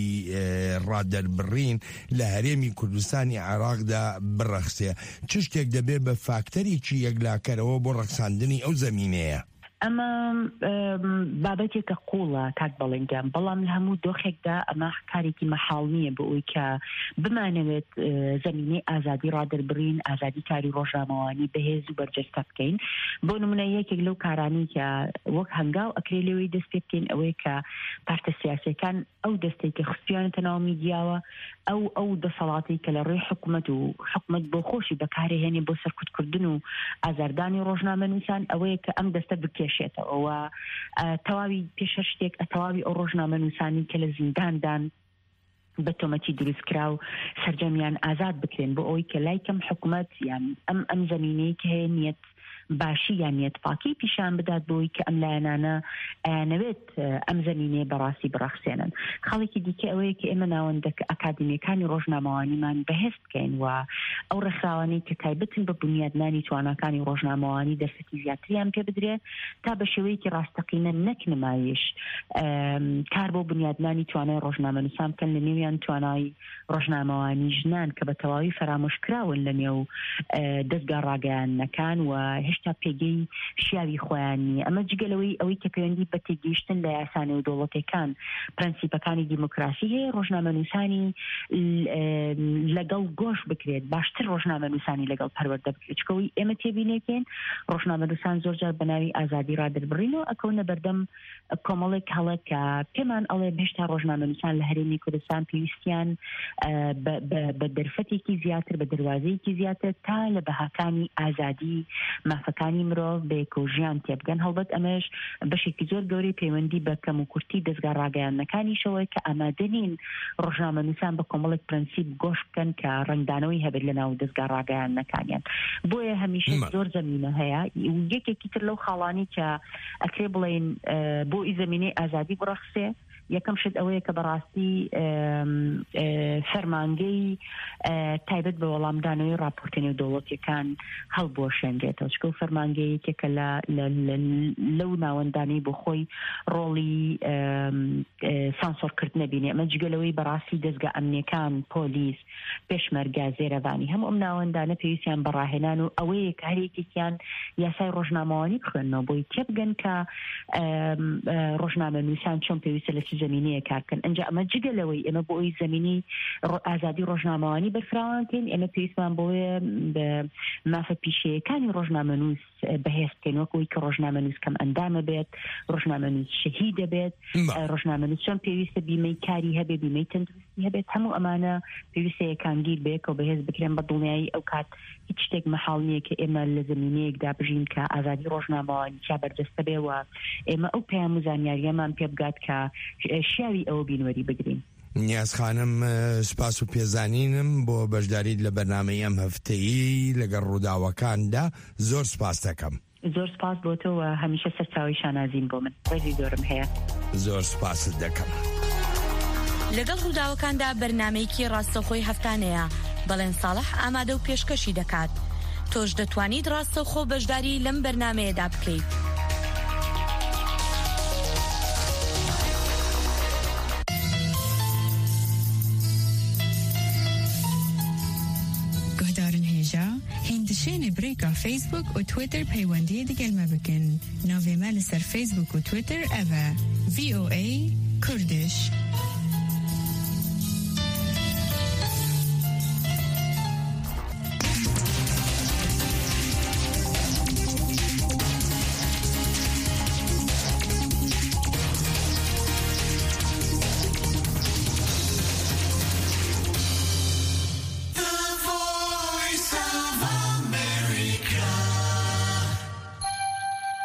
ڕادەربڕین لە هەرێمی کوردستانی عێراقدا بڕەخسێ؟ چ شتێک دەبێت بە فاکتەرێکی یەکلاکەرەوە بۆ ڕەخساندنی ئەو زەمینەیە؟ ئەمە بابەتێکە قوڵە کات بەڵێنگەم، بەڵام لە هەموو دۆخێکدا ئەمە کارێکی مەحاڵ نییە بۆ ئەوی کە بمانەوێت زەمینەی ئازادی ڕادەربڕین، ئازادی کاری ڕۆژنامەوانی بەهێز و بەرجەستە بکەین. بۆ نمونە یەکێک لەو کارانی کە وەک هەنگاو ئەکرێ لەوەی دەست پێ بکەین ئەوەیە کە پارتە سیاسیەکان ئەو دەستێک کە خستیانەتە ناو میدیاوە ئەو ئەو دەسەڵاتی کە لە ڕێی حکوومەت و حکوومەت بۆ خۆشی بەکارهێنێ بۆ سەرکوتکردن و ئازاردانی ڕۆژنامەنووسان ئەوەیە کە ئەم دەستە بکێشێتەوە تەواوی پێشە شتێک ئەتەواوی ئەو ڕۆژنامەنووسانی کە لە زینداندان بە تۆمەتی دروستکرا و سەرجەمیان ئازاد بکرێن بۆ ئەوەی کە لای کەم حکوومەت یان ئەم ئەم زەمینەی کە هەیە نیەت باشی یان نیەت پاکی پیشان بدات بۆی کە ئەم لایەنانە ئەیانەوێت ئەم زەمینەیە بەڕاستی بڕەخسێنن. خەڵێکی دیکە ئەوەیە کە ئێمە ناوەندە ئەکادمیەکانی ڕۆژنامەوانیمان بەهێز بکەین و ئەو ڕێکخراوانەی کە تایبەتن بە بنیادنانی تواناکانی ڕۆژنامەوانی دەرفەتی زیاتریان پێ بدرێت تا بە شێوەیەکی ڕاستەقینە نەک نمایش کار بۆ بنیادنانی توانای ڕۆژنامەنووسان بکەن لە نێویان توانای ڕۆژنامەوانی ژنان کە بە تەواوی فەرامۆشکراون لە نێو دەستگا ڕاگەیاندنەکان و هێشتا پێگەی شیاوی خۆیانی. ئەمە جگەلەوەی ئەوەی کە پەیوەندی بە تێگەیشتن لە یاسانە و دەوڵەتەکان پرەنسیپەکانی دیموکراسی هەیە، ڕۆژنامەنووسانی لەگەڵ گۆش بکرێت باشتر ڕۆژنامەنووسانی لەگەڵ پەروەردە بکرێت، چکەوەی ئێمە تێبینێکێن ڕۆژنامەنووسان زۆرجار بەناوی ئازادی ڕادەربڕینەوە ئەکەونە بەردەم کۆمەڵێک هەڵە کە پێمان ئەڵێ هێشتا ڕۆژنامەنووسان لە هەرێمی کوردستان پێویستیان بە دەرفەتێکی زیاتر بە دەواازەیەکی زیاتر تا لە بەهاکانی ئازادی مافەکانی مرۆڤ بێک و ژیان تێبگەن. هەڵبەت ئەمەش بەشێکی زۆر گەورەی پەیوەندی بە کەم و کورتی دەستگا ڕاگەیاندنەکانیشەوەی کە ئامادەنین ڕۆژنامەنووسان بە کۆمەڵێک پرەنسیپ گۆش بکەن کە ڕنگدانەوەی هەبێت لە ناو دەستگا ڕاگەیاندنەکانیان. بۆیە هەمیشە زۆر زەمینە هەیە. یەکێکی تر لەو خاڵانی کە ئەکرێ بڵێن بۆ ئی زەمینەی ئازادی بڕەخسێ، یەکەم شت ئەوەیە کە بەڕاستی فەرمانگەی تایبەت بە وەڵامدانەوەی راپۆرتێنی و دەوڵەتیەکان هەڵبۆشێنرێتەوە، چکە و فەرمانگەیەکێکە لەو ناوەندانەی بۆ خۆی ڕۆڵی سانسۆرکردنە بینێ. ئەمە جگەلەوەی بەڕاستی دەستگا ئەمنیەکان، پۆلیس، پێشمەرگە، زێرەبانی هەموو ئەم ناوەندانە پێویستیان بەڕاهێنان و ئەوەیە کە هەرێکێکیان یاسای ڕۆژنامەوانی بخوێنەوە بۆی تێبگەن کە ڕۆژنامەنووسان چۆن پێویستە لە زمینەیە کار بکەن ئەنجا ئەمە جگەلەوەی ئێمە بۆ ئەوی زمینی ئازادی ڕۆژنامەوانی بەرفراوانکەین ئێمە پێویستمان بۆیە بە مافە پیشەیەەکانی ڕۆژنامەنووس بەهێز بکەین وەکەوەی کە ڕۆژنامەنووس کەم ئەندامە بێت ڕۆژنامەنووس شەهید دەبێت ڕۆژنامەنووس چۆن پێویستە بیمەی کاری هەبێ بیمەی تەندروستی هەبێت هەموو ئەمانە پێویستە یەکانگیر بێت و بەهێز بکرێن بە دڵنیایی ئەو کات هیچ شتێک مەحاڵ نییە کە ئێمە لە زمینەیەکدا بژین کە ئازادی ڕۆژنامەوانی چا بەردەستە بێ و ئێمە ئەو پەیام و زانیاریەمان پێ بگات کە شیاوی ئەوە بینوەری بگرین. نیاز خانم سپاس و پێزانینم بۆ بەشداریت لە بەرنامەی ئەم هەفتەیی لەگەڵ ڕووداوەکاندا زۆر سپاس دەکەم. زۆر سپاس بۆ تۆ و هەمیشە سەرچاوی شانازین بۆ من ڕێزی زۆرم هەیە. زۆر سپاست دەکەم. لەگەڵ ڕووداوەکاندا بەرنامەیەکی ڕاستەوخۆی هەفتانەیە بەڵێن ساڵح ئامادە و پێشکەشی دەکات. تۆش دەتوانیت ڕاستەوخۆ بەشداری لەم بەرنامەیەدا بکەیت. گهدارن هێژا هێندشێنێ برێکا فیسبوک و تویتر پەیوەندیە دەگەلمە بکەن. ناوێمە لەسەر فیسبوک و تویتر ئەڤە ڤی ئۆ ئەی کوردش.